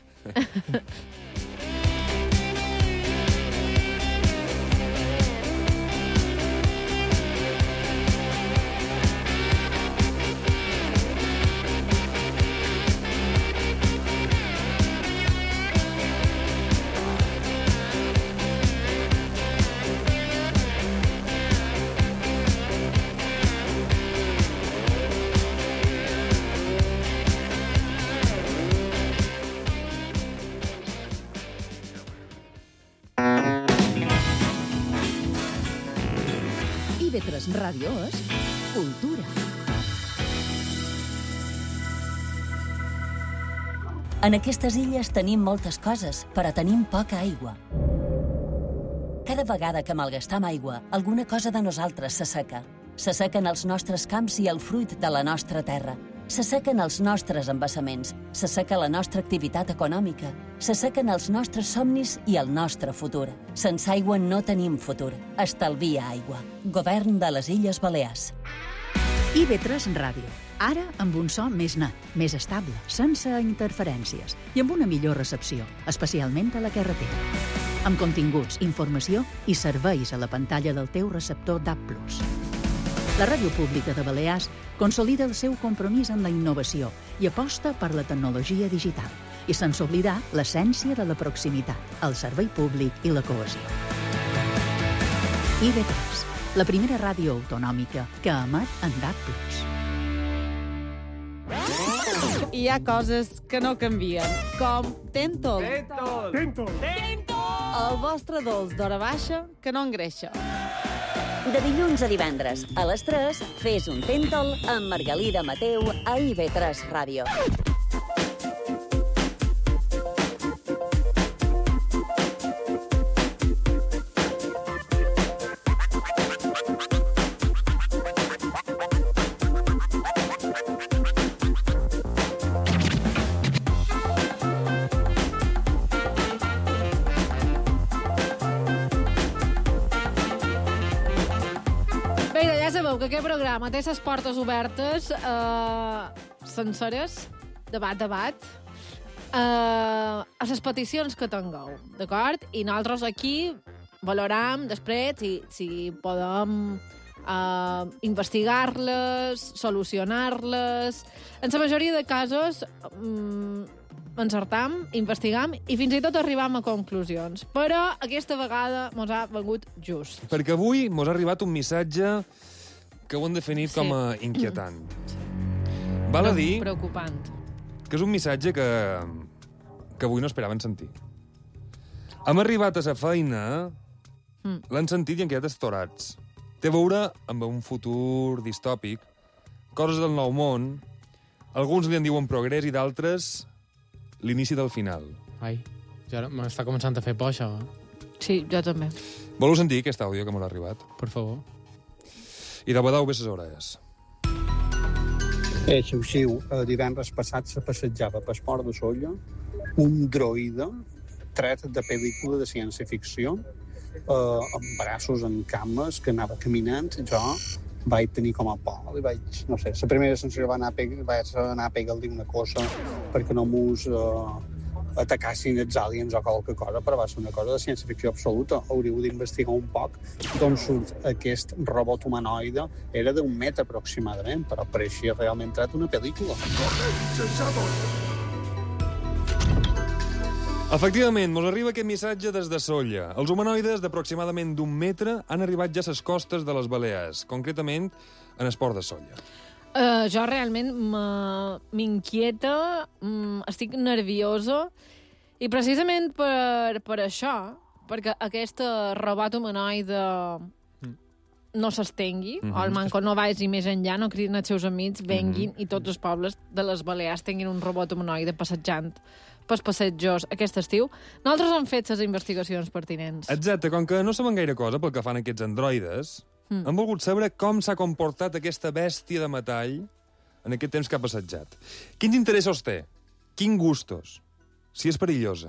I V tres Ràdio és cultura. En aquestes illes tenim moltes coses, però tenim poca aigua. Cada vegada que malgastam aigua, alguna cosa de nosaltres s'asseca. S'assequen els nostres camps i el fruit de la nostra terra. S'assequen els nostres embassaments, s'asseca la nostra activitat econòmica, s'assequen els nostres somnis i el nostre futur. Sense aigua no tenim futur. Estalvia aigua. Govern de les Illes Balears. I V tres Ràdio. Ara amb un so més net, més estable, sense interferències i amb una millor recepció, especialment a la carretera. Amb continguts, informació i serveis a la pantalla del teu receptor D A B plus. La Ràdio Pública de Balears consolida el seu compromís amb la innovació i aposta per la tecnologia digital, i sense oblidar l'essència de la proximitat, el servei públic i la cohesió. I V tres, la primera ràdio autonòmica que emet en D A B plus. Hi ha coses que no canvien, com Tentol. Tentol! Tentol! El vostre dolç d'hora baixa que no engreixa. De dilluns a divendres, a les tres, fes un Tentol amb Margalida Mateu a I V tres Ràdio. sabeu que aquest programa té les portes obertes, eh, senceres, debat, debat, eh, a les peticions que tingueu, d'acord? I nosaltres aquí valoram després si, si podem eh, investigar-les, solucionar-les. En la majoria de casos mm, encertam, investigam i fins i tot arribam a conclusions. Però aquesta vegada mos ha vengut just. Perquè avui mos ha arribat un missatge que ho hem definit sí. com a inquietant. Val a dir preocupant. Que és un missatge que, que avui no esperaven sentir. Hem arribat a la feina, mm. l'han sentit i han quedat estorats. Té a veure amb un futur distòpic, coses del nou món, alguns li en diuen progrés i d'altres l'inici del final. Ai, ja m'està començant a fer por, això. Sí, jo també. Voleu sentir aquest àudio que m'ha arribat? Per favor. I de badau bé les orelles. Eh, Xiu-Xiu, eh, divendres passat se passejava per Port de Sóller un droide tret de pel·lícula de ciència-ficció eh, amb braços en cames que anava caminant. Jo vaig tenir com a por i vaig, no sé, la primera sensació va anar a pegar, vaig anar a pegar-li una cosa perquè no mos eh, atacassin els aliens o qualque cosa, però va ser una cosa de ciència-ficció absoluta. Hauríeu d'investigar un poc d'on surt aquest robot humanoide. Era d'un metre aproximadament, però pareixia realment tret una pel·lícula. Efectivament, mos arriba aquest missatge des de Sóller. Els humanoides d'aproximadament d'un metre han arribat ja a les costes de les Balears, concretament en el port de Sóller. Uh, jo realment m'inquieta, mm, estic nerviosa, i precisament per, per això, perquè aquest robot humanoide no s'estengui, mm -hmm. o el manco no vagi més enllà, no cridin els seus amics, venguin, mm -hmm. i tots els pobles de les Balears tinguin un robot humanoide passejant pels passejos aquest estiu. Nosaltres hem fet les investigacions pertinents. Exacte, com que no sabem gaire cosa pel que fan aquests androides, mm. hem volgut saber com s'ha comportat aquesta bèstia de metall en aquest temps que ha passejat. Quins interessos té? Quins gustos? Si és perillosa.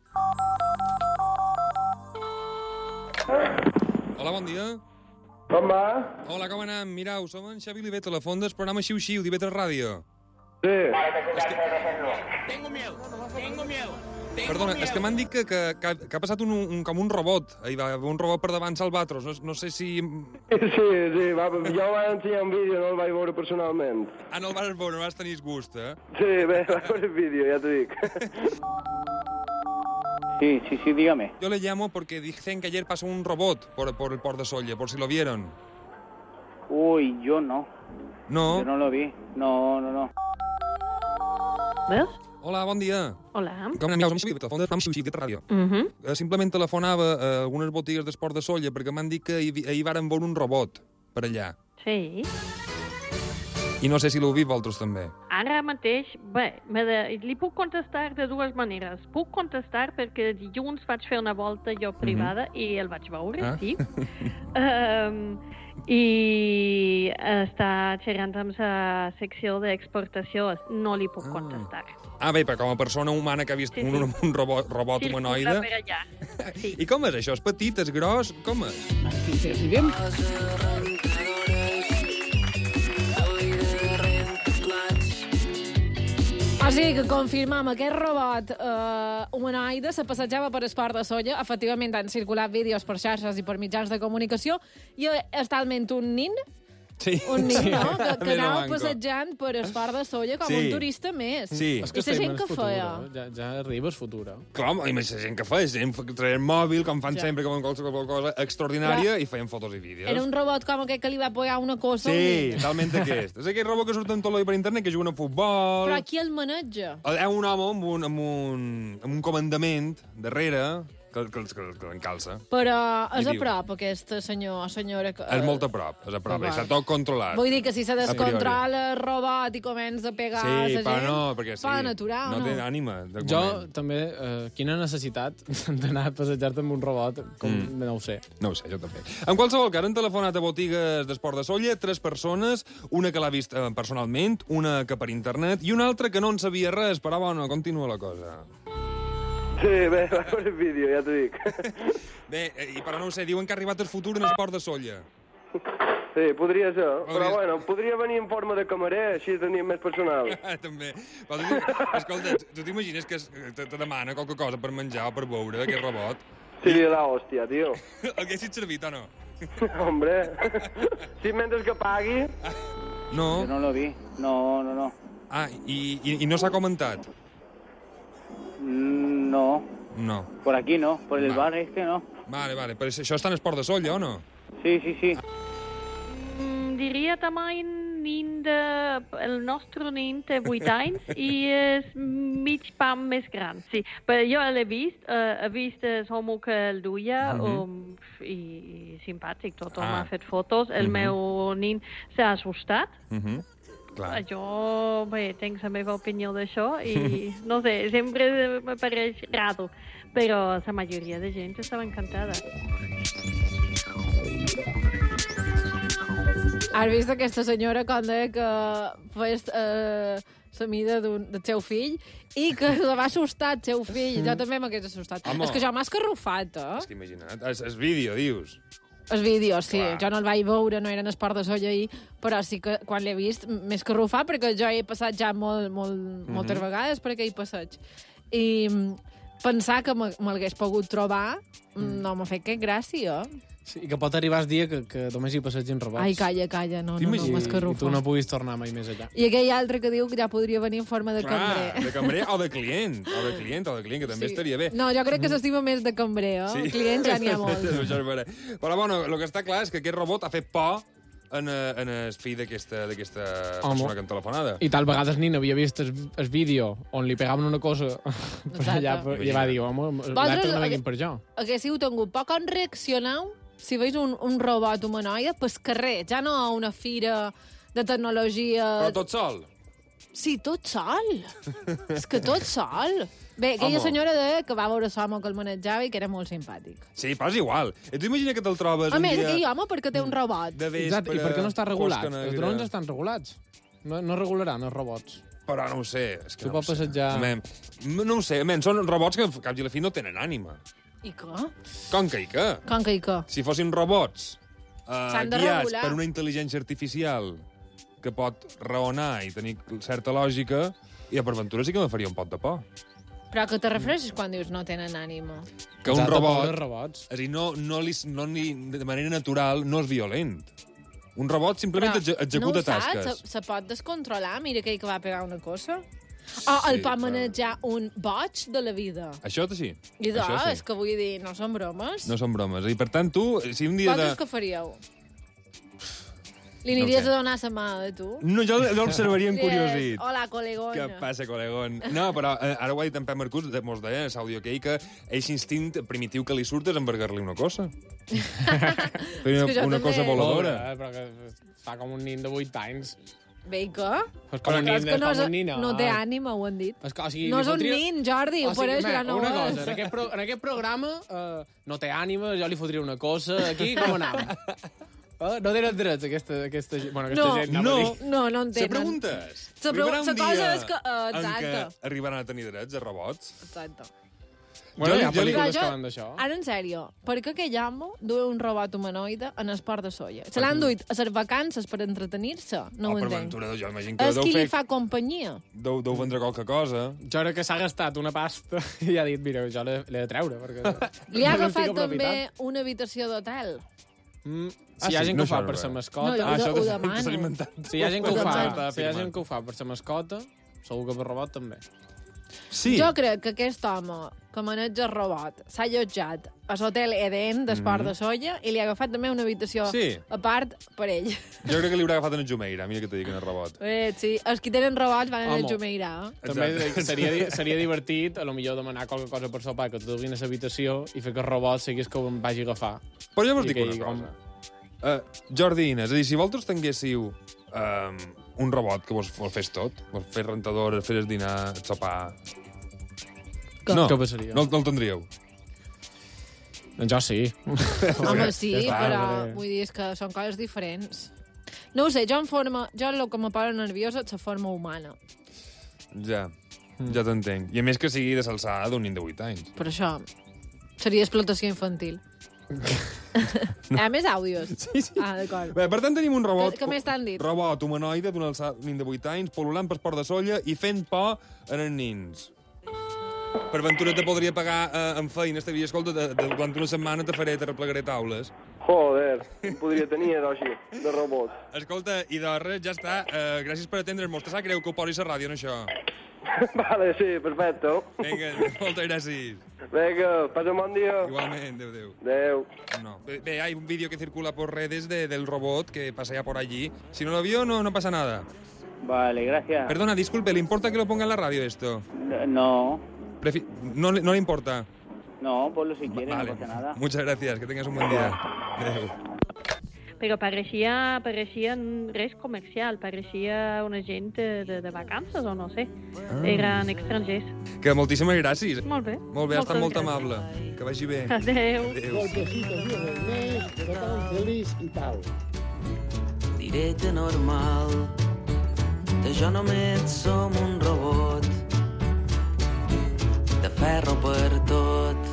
Hola, bon dia. Com va? Hola, com anem? Mirau, som en Xavi Olivet, a la font del programa Xiu-Xiu, d'I V tres Ràdio. Sí. És que... Tengo miedo, tengo miedo. Perdona, és que m'han dit que, que, que, ha, que ha passat un, un, com un robot. Hi va un robot per davant salvatros. No, no sé si... Sí, sí, va, jo vaig ensenyar un vídeo, no el vaig veure personalment. Ah, no el vas veure, no vas tenir gust, eh? Sí, bé, vaig veure el vídeo, ja t'ho dic. Sí, sí, sí, dígame. Yo le llamo porque dicen que ayer pasó un robot por, por el port de Sóller, por si lo vieron. Uy, yo no. No? Yo no lo vi. No, no, no. ¿Ves? Hola, bon dia. Hola. Com anem? Som Xiu, telefon de Xiu de Ràdio. Uh -huh. uh, simplement telefonava a algunes botigues d'esport de Sóller perquè m'han dit que ahir, ahir varen veure un robot per allà. Sí. I no sé si l'heu vist vosaltres també. Ara mateix, bé, de, li puc contestar de dues maneres. Puc contestar perquè dilluns vaig fer una volta jo privada mm -hmm. i el vaig veure, ah? sí. um, I està xerrant amb la secció d'exportació. No li puc ah. contestar. Ah, bé, però com a persona humana que ha vist sí, sí. un, un robot, robot sí, humanoide... per allà. Sí. I com és això? És petit, és gros? Com és? Aquí arribem. O sigui que confirmam, aquest robot eh, humanoide se passejava per Esport de Sóller. Efectivament, han circulat vídeos per xarxes i per mitjans de comunicació i és talment un nin, sí. un nin, sí. no? Que, que anava passejant per Esport de Sóller com sí. un turista més. Sí. I la gent que feia? Ja, ja arriba el futur. Com? I la gent que feia? Gent traient mòbil, com fan ja. sempre, com qualsevol cosa extraordinària, ja. i feien fotos i vídeos. Era un robot com aquest que li va apoyar una cosa. Sí, talment aquest. És aquell robot que surt en tot per internet, que juguen a futbol... Però qui el maneja? Hi ha un home amb un, amb un, amb un comandament darrere que, que, que, que l'encalça. Però és I a diu, prop, aquest senyor o senyora... Que, és molt a prop, és a prop, i està tot controlat. Vull dir que si se descontrola el robot i comença a pegar sí, a la gent... però no, perquè sí. Fa natural, no? No té ànima. Jo moment. també, eh, quina necessitat d'anar a passejar-te amb un robot, com mm. no ho sé. No ho sé, jo també. En qualsevol cas, han telefonat a botigues d'Esport de Sóller, tres persones, una que l'ha vist eh, personalment, una que per internet, i una altra que no en sabia res, però bueno, continua la cosa. Sí, bé, va veure el vídeo, ja t'ho dic. Bé, i però no ho sé, diuen que ha arribat el futur en Esport de Sóller. Sí, podria ser, però bueno, podria venir en forma de camarer, així tenia més personal. També. Però tu, escolta, tu t'imagines que te, te demana qualque cosa per menjar o per beure, aquest robot? Seria la hòstia, tio. El haguessis servit o no? Hombre, si mentre que pagui... No? Yo no lo vi, no, no, no. Ah, i, i, i no s'ha comentat? Mm, No, No. por aquí no, por el Va. bar este no. Vale, vale. Però això està en Esport de Solla, o no? Sí, sí, sí. Mm, diria també nin de... El nostre nin té vuit anys i és mig pam més gran, sí. Però jo l'he vist, uh, he vist el homo que el duia Mhm. um, i, i simpàtic, tothom Ah. ha fet fotos. El Mhm. meu nin s'ha assustat. Uh -huh. Clar. Jo, bé, tinc la meva opinió d'això i, no sé, sempre me pareix raro, però la majoria de gent estava encantada. Has vist aquesta senyora quan deia que fes eh, la mida d'un, del seu fill i que la va assustar el seu fill. Jo també m'hagués assustat. Home. És que jo m'ha escarrufat, eh? És que imagina't. És, és vídeo, dius. El vídeo, sí. Clar. Jo no el vaig veure, no era en Esport de Solla ahir, però sí que quan l'he vist m'he escarrufat perquè jo he passat ja molt, molt, Mhm. moltes vegades per aquell passeig. I mm, pensar que me- me'lgués pogut trobar mm. no m'ha fet cap gràcia. Sí, i que pot arribar el dia que, que només hi passegin robots. Ai, calla, calla, no, no, no, I, I m'escarrufa. tu no puguis tornar mai més allà. I aquell altre que diu que ja podria venir en forma de Clar, cambrer. de cambrer o de client. O de client, o de client, que també Sí. estaria bé. No, jo crec que s'estima més de cambrer, eh? Sí. Clients ja n'hi ha molts. Això és vera. Però, bueno, el que està clar és que aquest robot ha fet por en, eh, en el fill d'aquesta d'aquesta persona que han telefonada. I tal vegades ni n'havia vist el, el vídeo on li pegaven una cosa per allà per, i va dir, home, l'altre no venguin per jo. Haguéssiu tingut poc on reaccioneu si veus un, un robot humanoide pel carrer, ja no a una fira de tecnologia... Però tot sol. Sí, tot sol. És que tot sol. Bé, aquella Home. senyora deia que va veure l'home que el manejava i que era molt simpàtic. Sí, però és igual. I tu imagina que te'l trobes A un més, dia... aquell home perquè té un robot. De vespre, Exacte, i per què no està regulat? fosca negra. Els drons estan regulats. No, no regularan els robots. Però no ho sé. És que Tu no ho pots sé. passejar... Men, no ho sé, men, són robots que al cap i a la fi no tenen ànima. I què? Com que i què? Com que i què? Si fossin robots uh, S'han de guiats regular. per una intel·ligència artificial que pot raonar i tenir certa lògica, i per ventura sí que me faria un pot de por. Però que te refereixes quan dius no tenen ànima? Que un Exacte, robot, poden robots. és a dir, no, no, li, no li, de manera natural no és violent. Un robot simplement Però executa executa no ho saps, tasques. se, se pot descontrolar. Mira aquell que va pegar una cosa. O el Sí, pot clar. manejar un boig de la vida. Això sí. I de, Això sí. és que vull dir, no són bromes. No són bromes. I per tant, tu, si un dia de... Vosaltres què faríeu? Li aniries No ho sé. a donar la mà, eh, tu? No, jo l'observaria amb Diries, curiosit. Hola, colegona. Què passa, col·legon? No, però eh, ara ho ha dit en Pep Marcús, de- mos deia, a Audio Key, que eix instint primitiu que li surt és envergar-li una cosa. Fer una, És que jo una també. cosa voladora. Pobre, eh, però que fa com un nin de vuit anys. Bé, i què? És com un Però nin, és que és no, com és, un nin, no ah. té ànima, ho han dit. És que, o sigui, No li és un fotria- nin, Jordi, ho pareix, però no una ho cosa, és. en aquest, pro, en aquest programa eh, no té ànima, jo li fotria una cosa, aquí com anava? Eh, no tenen drets, aquesta, aquesta, gent- bueno, aquesta No, gent. anava a No. dir. No, no en Se tenen. preguntes? Se Arribarà pregun- un la cosa dia és que- eh, en exacte. què arribaran a tenir drets, a robots? Exacte. Bueno, Jo- hi ha jo li- pel·lícules Però que jo- van d'això. Ara, en sèrio, per què aquell home du un robot humanoide en Esport de Solla? Se l'han duit a les vacances per entretenir-se? No oh, ho per entenc. ventura, jo imagino que És deu qui li fer... fa companyia. Deu, deu vendre qualque cosa. Jo crec que s'ha gastat una pasta i ha dit, mira, jo l'he l'he de treure. Perquè Li ha no agafat estic també aprofitant. una habitació d'hotel. Mm, si Ah, hi ha sí? gent No que ho fa això per no sa ho mascota... No, jo Ah, ho, això ho t'has demano. inventat. Si hi ha gent que ho Ho fa, demano. si hi ha gent que ho fa per sa mascota, segur que per robot també. Sí. Jo crec que aquest home que maneja el robot s'ha allotjat a l'hotel Eden d'Esport Mhm. de Solla i li ha agafat també una habitació Sí. a part per ell. Jo crec que li haurà agafat en Jumeira, mira que t'ho dic en el robot. Eh, sí, els que tenen robots van a Home. el Jumeirà. També Exacte. seria, di- seria divertit, a lo millor demanar qualque cosa per sopar, que tu duguin a l'habitació i fer que el robot siguis que ho em vagi a agafar. Però jo vos I dic que una hi- cosa. Uh, Jordi Ines, és a dir, si vosaltres tinguéssiu um, un robot que vos, vos fes tot, vos fes rentador, fes dinar, sopar... Què? No, Què passaria? no, no el tindríeu. Doncs jo sí. Home, sí, Ja està, però hombre. vull dir, és que són coses diferents. No ho sé, jo en forma... Jo el que me posa nerviosa és la forma humana. Ja, ja t'entenc. I a més que sigui de s'alçada d'un nin de vuit anys. Per això seria explotació infantil. Hi ha més àudios? Sí, sí. Ah, d'acord. Bé, per tant, tenim un robot... Què- què més t'han dit? Robot humanoide d'un nin de vuit anys, pol·lulant per Port de Solla i fent por en els nins. Per ventura te podria pagar eh, en feina, estaria, escolta, de, de, durant una setmana te faré, te replegaré taules. Joder, em podria tenir, així, de robot. Escolta, i de res, ja està. Uh, gràcies per atendre'ns. Te sap greu que ho posis a ràdio, en això? Vale, sí, perfecte. Vinga, moltes gràcies. Vinga, passa un bon dia. Igualment, adéu, adéu. Adéu. No. Bé, bé, hay un vídeo que circula por redes de, del robot que pasea por allí. Si no lo vio, no, no pasa nada. Vale, gracias. Perdona, disculpe, ¿le importa que lo ponga en la radio esto? No, Prefi- no, le- no le importa. no, ponlo si quieres, Vale. no pasa nada. Muchas gracias, que tengas un buen día. Adéu. Però pareixia, pareixia res comercial, pareixia una gent de, de, de vacances o no sé. Ah. Eren estrangers. Que moltíssimes gràcies. Molt bé. Molt bé, ha estat Moltes molt gràcies. amable. Que vagi bé. Adéu. Adéu. però tan feliç i tal. Direta normal, de jo només som un robot, de ferro per tot.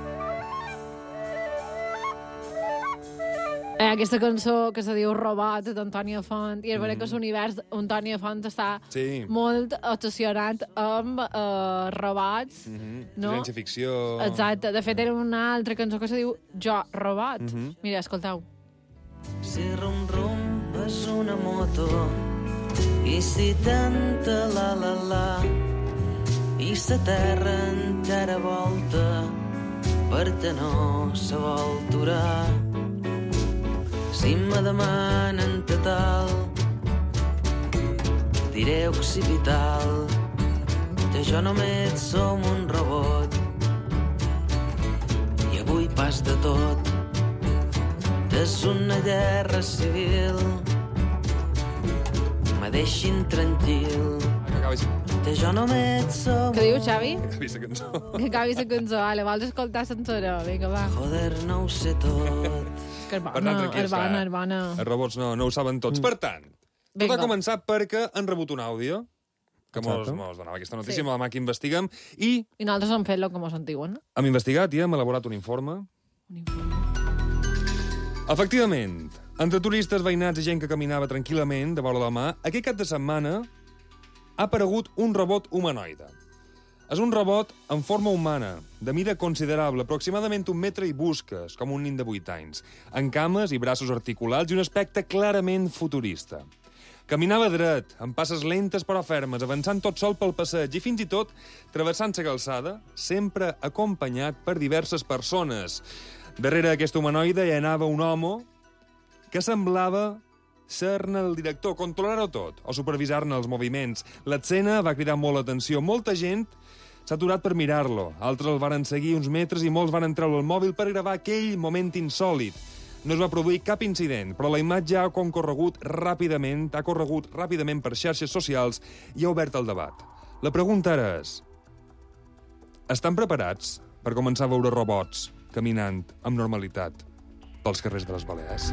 Eh, aquesta cançó que se diu Robot, d'Antònia Font, i és veritat Mm. que l'univers d'Antònia Font està Sí. molt obsessionat amb eh, robots, Mhm. no? Ciència-ficció... Exacte. De fet, era una altra cançó que se diu Jo, Robot. Mhm. Mira, escolteu. Si rum-rum és una moto i si tanta la la la i sa terra encara volta perquè no se vol aturar. Si me demanen total diré occipital que jo només som un robot i avui pas de tot. És una guerra civil, me deixin tranquil, que jo només som... Què diu, Xavi? Que acabi la cançó. Que acabi la cançó. Ale, vols escoltar sencera? Vinga, va. Joder, no ho sé tot. Que és Per bona, tant, tranquils, és bona, va. és bona. Els robots no, no ho saben tots. Per tant, tot Vinga. ha començat perquè han rebut un àudio que mos, Exacte. mos donava aquesta notícia, Sí. sí. amb la mà que investiguem, i I nosaltres hem fet el que mos en diuen. hem investigat i hem elaborat un informe. Un informe. Efectivament, entre turistes, veïnats i gent que caminava tranquil·lament de vora la mà, aquest cap de setmana ha aparegut un robot humanoide. És un robot en forma humana, de mida considerable, aproximadament un metre i busques, com un nin de vuit anys, amb cames i braços articulats i un aspecte clarament futurista. Caminava dret, amb passes lentes però fermes, avançant tot sol pel passeig i fins i tot travessant la calçada, sempre acompanyat per diverses persones. Darrere d'aquest humanoide hi anava un home que semblava ser-ne el director, controlar-ho tot, o supervisar-ne els moviments. L'escena va cridar molt l'atenció. Molta gent s'ha aturat per mirar-lo. Altres el varen seguir uns metres i molts van treure el mòbil per gravar aquell moment insòlit. No es va produir cap incident, però la imatge ha concorregut ràpidament, ha corregut ràpidament per xarxes socials i ha obert el debat. La pregunta ara és: estan preparats per començar a veure robots caminant amb normalitat pels carrers de les Balears?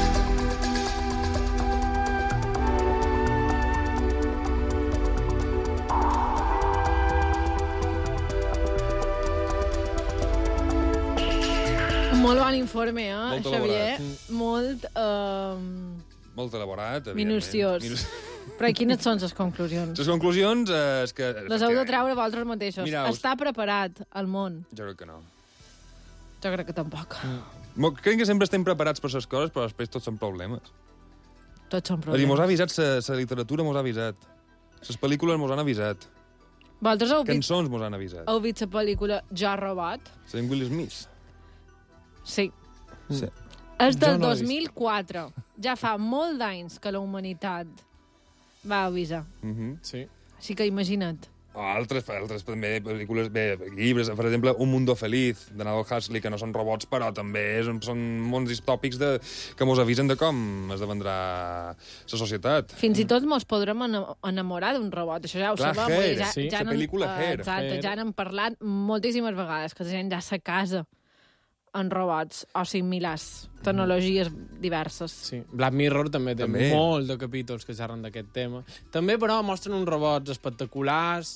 Molt bon informe, eh, Molt Xavier? elaborat. Molt eh, Molt elaborat, evidentment. minuciós. Minus... Però quines són les conclusions? Les conclusions eh, és que... Les heu de treure vosaltres mateixos. Mira, us- Està preparat el món? Jo crec que no. Jo crec que tampoc. Mo- Crec que sempre estem preparats per les coses, però després tots són problemes. Tots són És a dir, mos problemes. ha avisat, la literatura mos ha avisat. Les pel·lícules mos han avisat. Vosaltres heu vist, Cançons mos han avisat. heu vist la pel·lícula Jo, Robot? Saint Will Smith. Sí. Sí. És Jo del no l'he dos mil quatre. Ja fa molt d'anys que la humanitat va avisar. Mm -hmm. Sí. Així que imagina't. O altres, altres també pel·lícules, bé, llibres, per exemple, Un mundo feliz, de Nadal Huxley, que no són robots, però també és, són mons distòpics de, que mos avisen de com esdevendrà la societat. Fins i tot mos podrem ena- enamorar d'un robot. Això ja ho Clar, sabem. Hair, vull dir, ja, sí, ja la n'hem- pel·lícula eh, Hair. Exacte, Hair. ja n'hem parlat moltíssimes vegades, que la gent ja se casa en robots o similars, tecnologies diverses. Sí. Black Mirror també té També. molt de capítols que xerren d'aquest tema. També, però, mostren uns robots espectaculars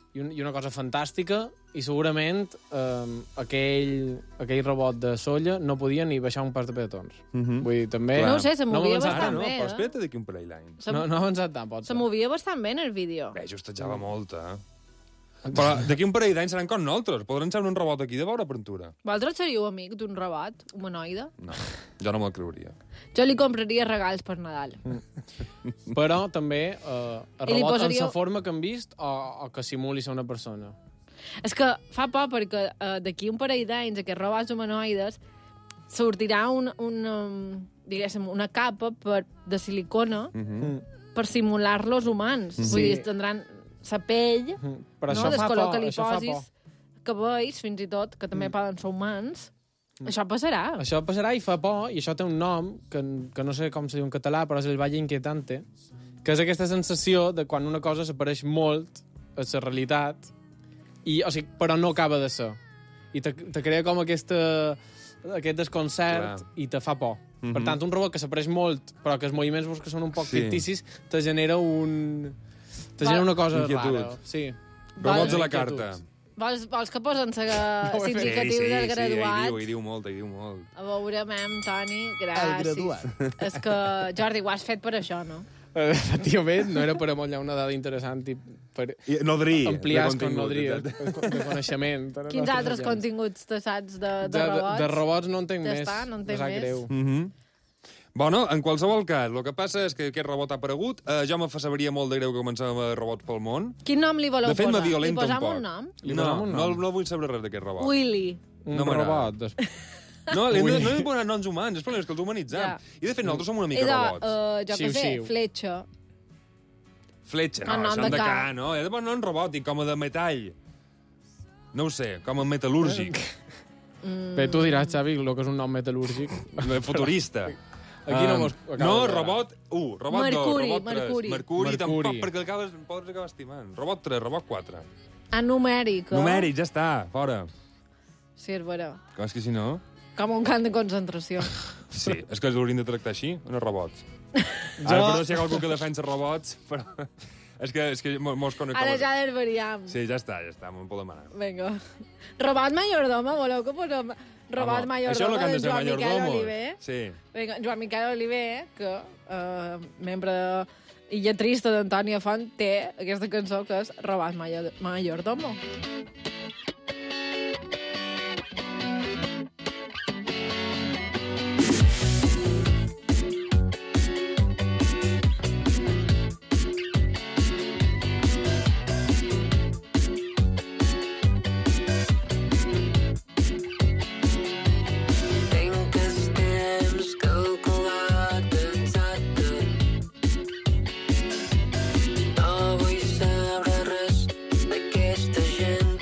i, un, i una cosa fantàstica, i segurament eh, aquell, aquell robot de Solla no podia ni baixar un pas de peatons. Mm -hmm. Vull dir, també... No ho sé, se movia no bastant no, bé, però eh? espera't d'aquí un parell d'anys. No, no ha avançat tant, pot Se ser. movia bastant bé en el vídeo. Bé, justejava molt, eh? Però d'aquí un parell d'anys seran com nosaltres. Podran ser un robot aquí de veure aventura. Vosaltres seríeu amic d'un robot humanoide? No, jo no me'l creuria. Jo li compraria regals per Nadal. Mm. Però també eh, el I li robot posaríeu- en la forma que hem vist o, o que simuli ser una persona. És que fa por perquè uh, d'aquí un parell d'anys aquests robots humanoides sortirà un, un, um, diguéssim, una capa per, de silicona Mm -hmm. per simular-los humans. Sí. Vull dir, tindran sa pell, Però no? això Des fa color por, que li això fa posis, cabells, fins i tot, que també poden ser humans. Això passarà. Això passarà i fa por, i això té un nom, que, que no sé com se diu en català, però és el valle inquietante, que és aquesta sensació de quan una cosa s'apareix molt a la realitat, i, o sigui, però no acaba de ser. I te, te crea com aquesta, aquest desconcert, Clar. i te fa por. Mhm. Per tant, un robot que s'apareix molt, però que els moviments veus que són un poc Sí. ficticis, te genera un... te Va. genera una cosa Inquietud. rara. Sí. Robots a la Inquietud. carta. Vols, vols que posen No ho he fet. l'indicatiu sí, del sí, graduat? hi diu, hi diu molt, hi diu molt. A veure, mem, Toni, gràcies. El graduat. És que, Jordi, ho has fet per això, no? Eh, Efectivament, no era per amollar una dada interessant i per I Nodri, ampliar de el con contingut, Nodri, de, exacte. de coneixement. per als Quins nostres altres oients. continguts te saps de, de, De, de, robots? de robots no en tenc Ja més. està, no en me tenc sap més. greu. Mm -hmm. Bueno, en qualsevol cas, el que passa és que aquest robot ha aparegut. Eh, jo me fa sabria molt de greu que comencem a robots pel món. Quin nom li voleu De fet, posar? me violenta li un posam poc. un nom? Li no, posam un nom? no, no vull saber res d'aquest robot. Willy. Un No m'agrada. robot. Des... No, li hem de, Ui. no hem de posar noms humans, el problema és que els humanitzem. Ja. I de fet, nosaltres som una mica Era, robots. uh, jo Xiu, què sé, xiu. fletxa. Fletxa, no, Ah, nom això de de ca. ca, no? He de posar nom robòtic, com a de metall. No ho sé, com a metal·lúrgic. Mm. Bé, tu diràs, Xavi, el que és un nom metal·lúrgic. Futurista. Aquí no Um, mos acaba No, de veure. robot u, robot dos, Mercuri, robot tres. Mercuri. Mercuri, tampoc, Mercuri. perquè acabes, pots acabar estimant. Robot tres, robot quatre. A numèric, eh? Numèric, ja està, fora. Sí, és vera. Com és que si no... Com un camp de concentració. Sí, és que els haurien de tractar així, no robots. Jo- Ara, perdó si hi ha algú que defensa robots, però... és que, és que mos connectem. Ara ja desvariam. Sí, ja està, ja està, me'n podem anar. Vinga. Robot Mayordoma, voleu que posem... Robot Home, això és el Mayordoma que han de de ser Joan Miquel mayordomos. Oliver. Sí. Vinga, Joan Miquel Oliver, que eh, membre de, i lletrista d'Antònia Font, té aquesta cançó que és Robot Mayor, Mayordomo. Tinc el temps calculat exacte. No vull saber res d'aquesta gent.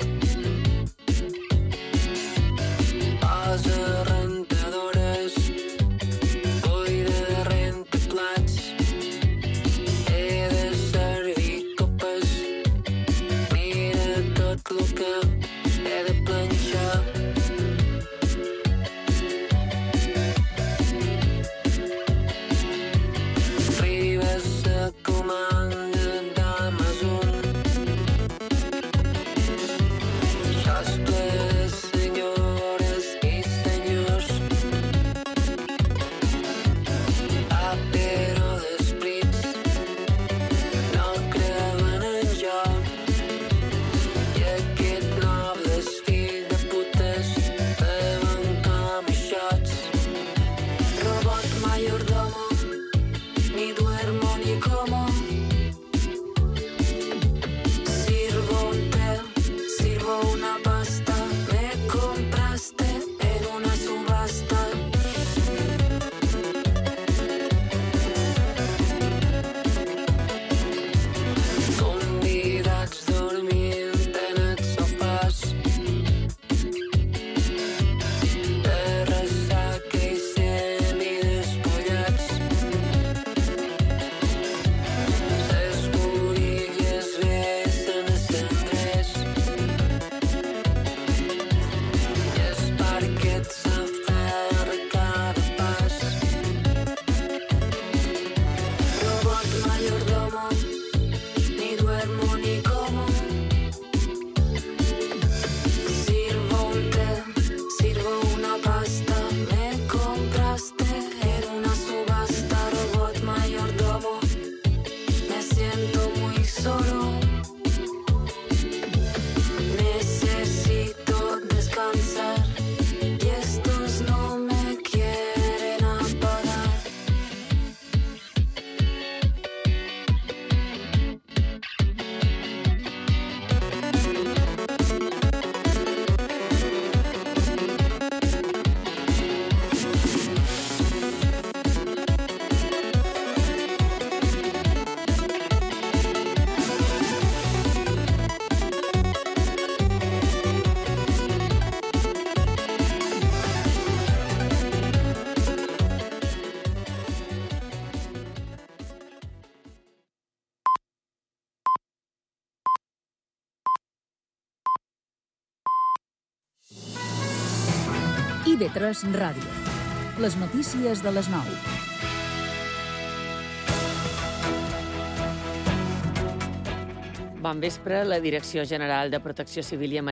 I V tres Ràdio. Les notícies de les nou. Bon vespre. La Direcció General de Protecció Civil i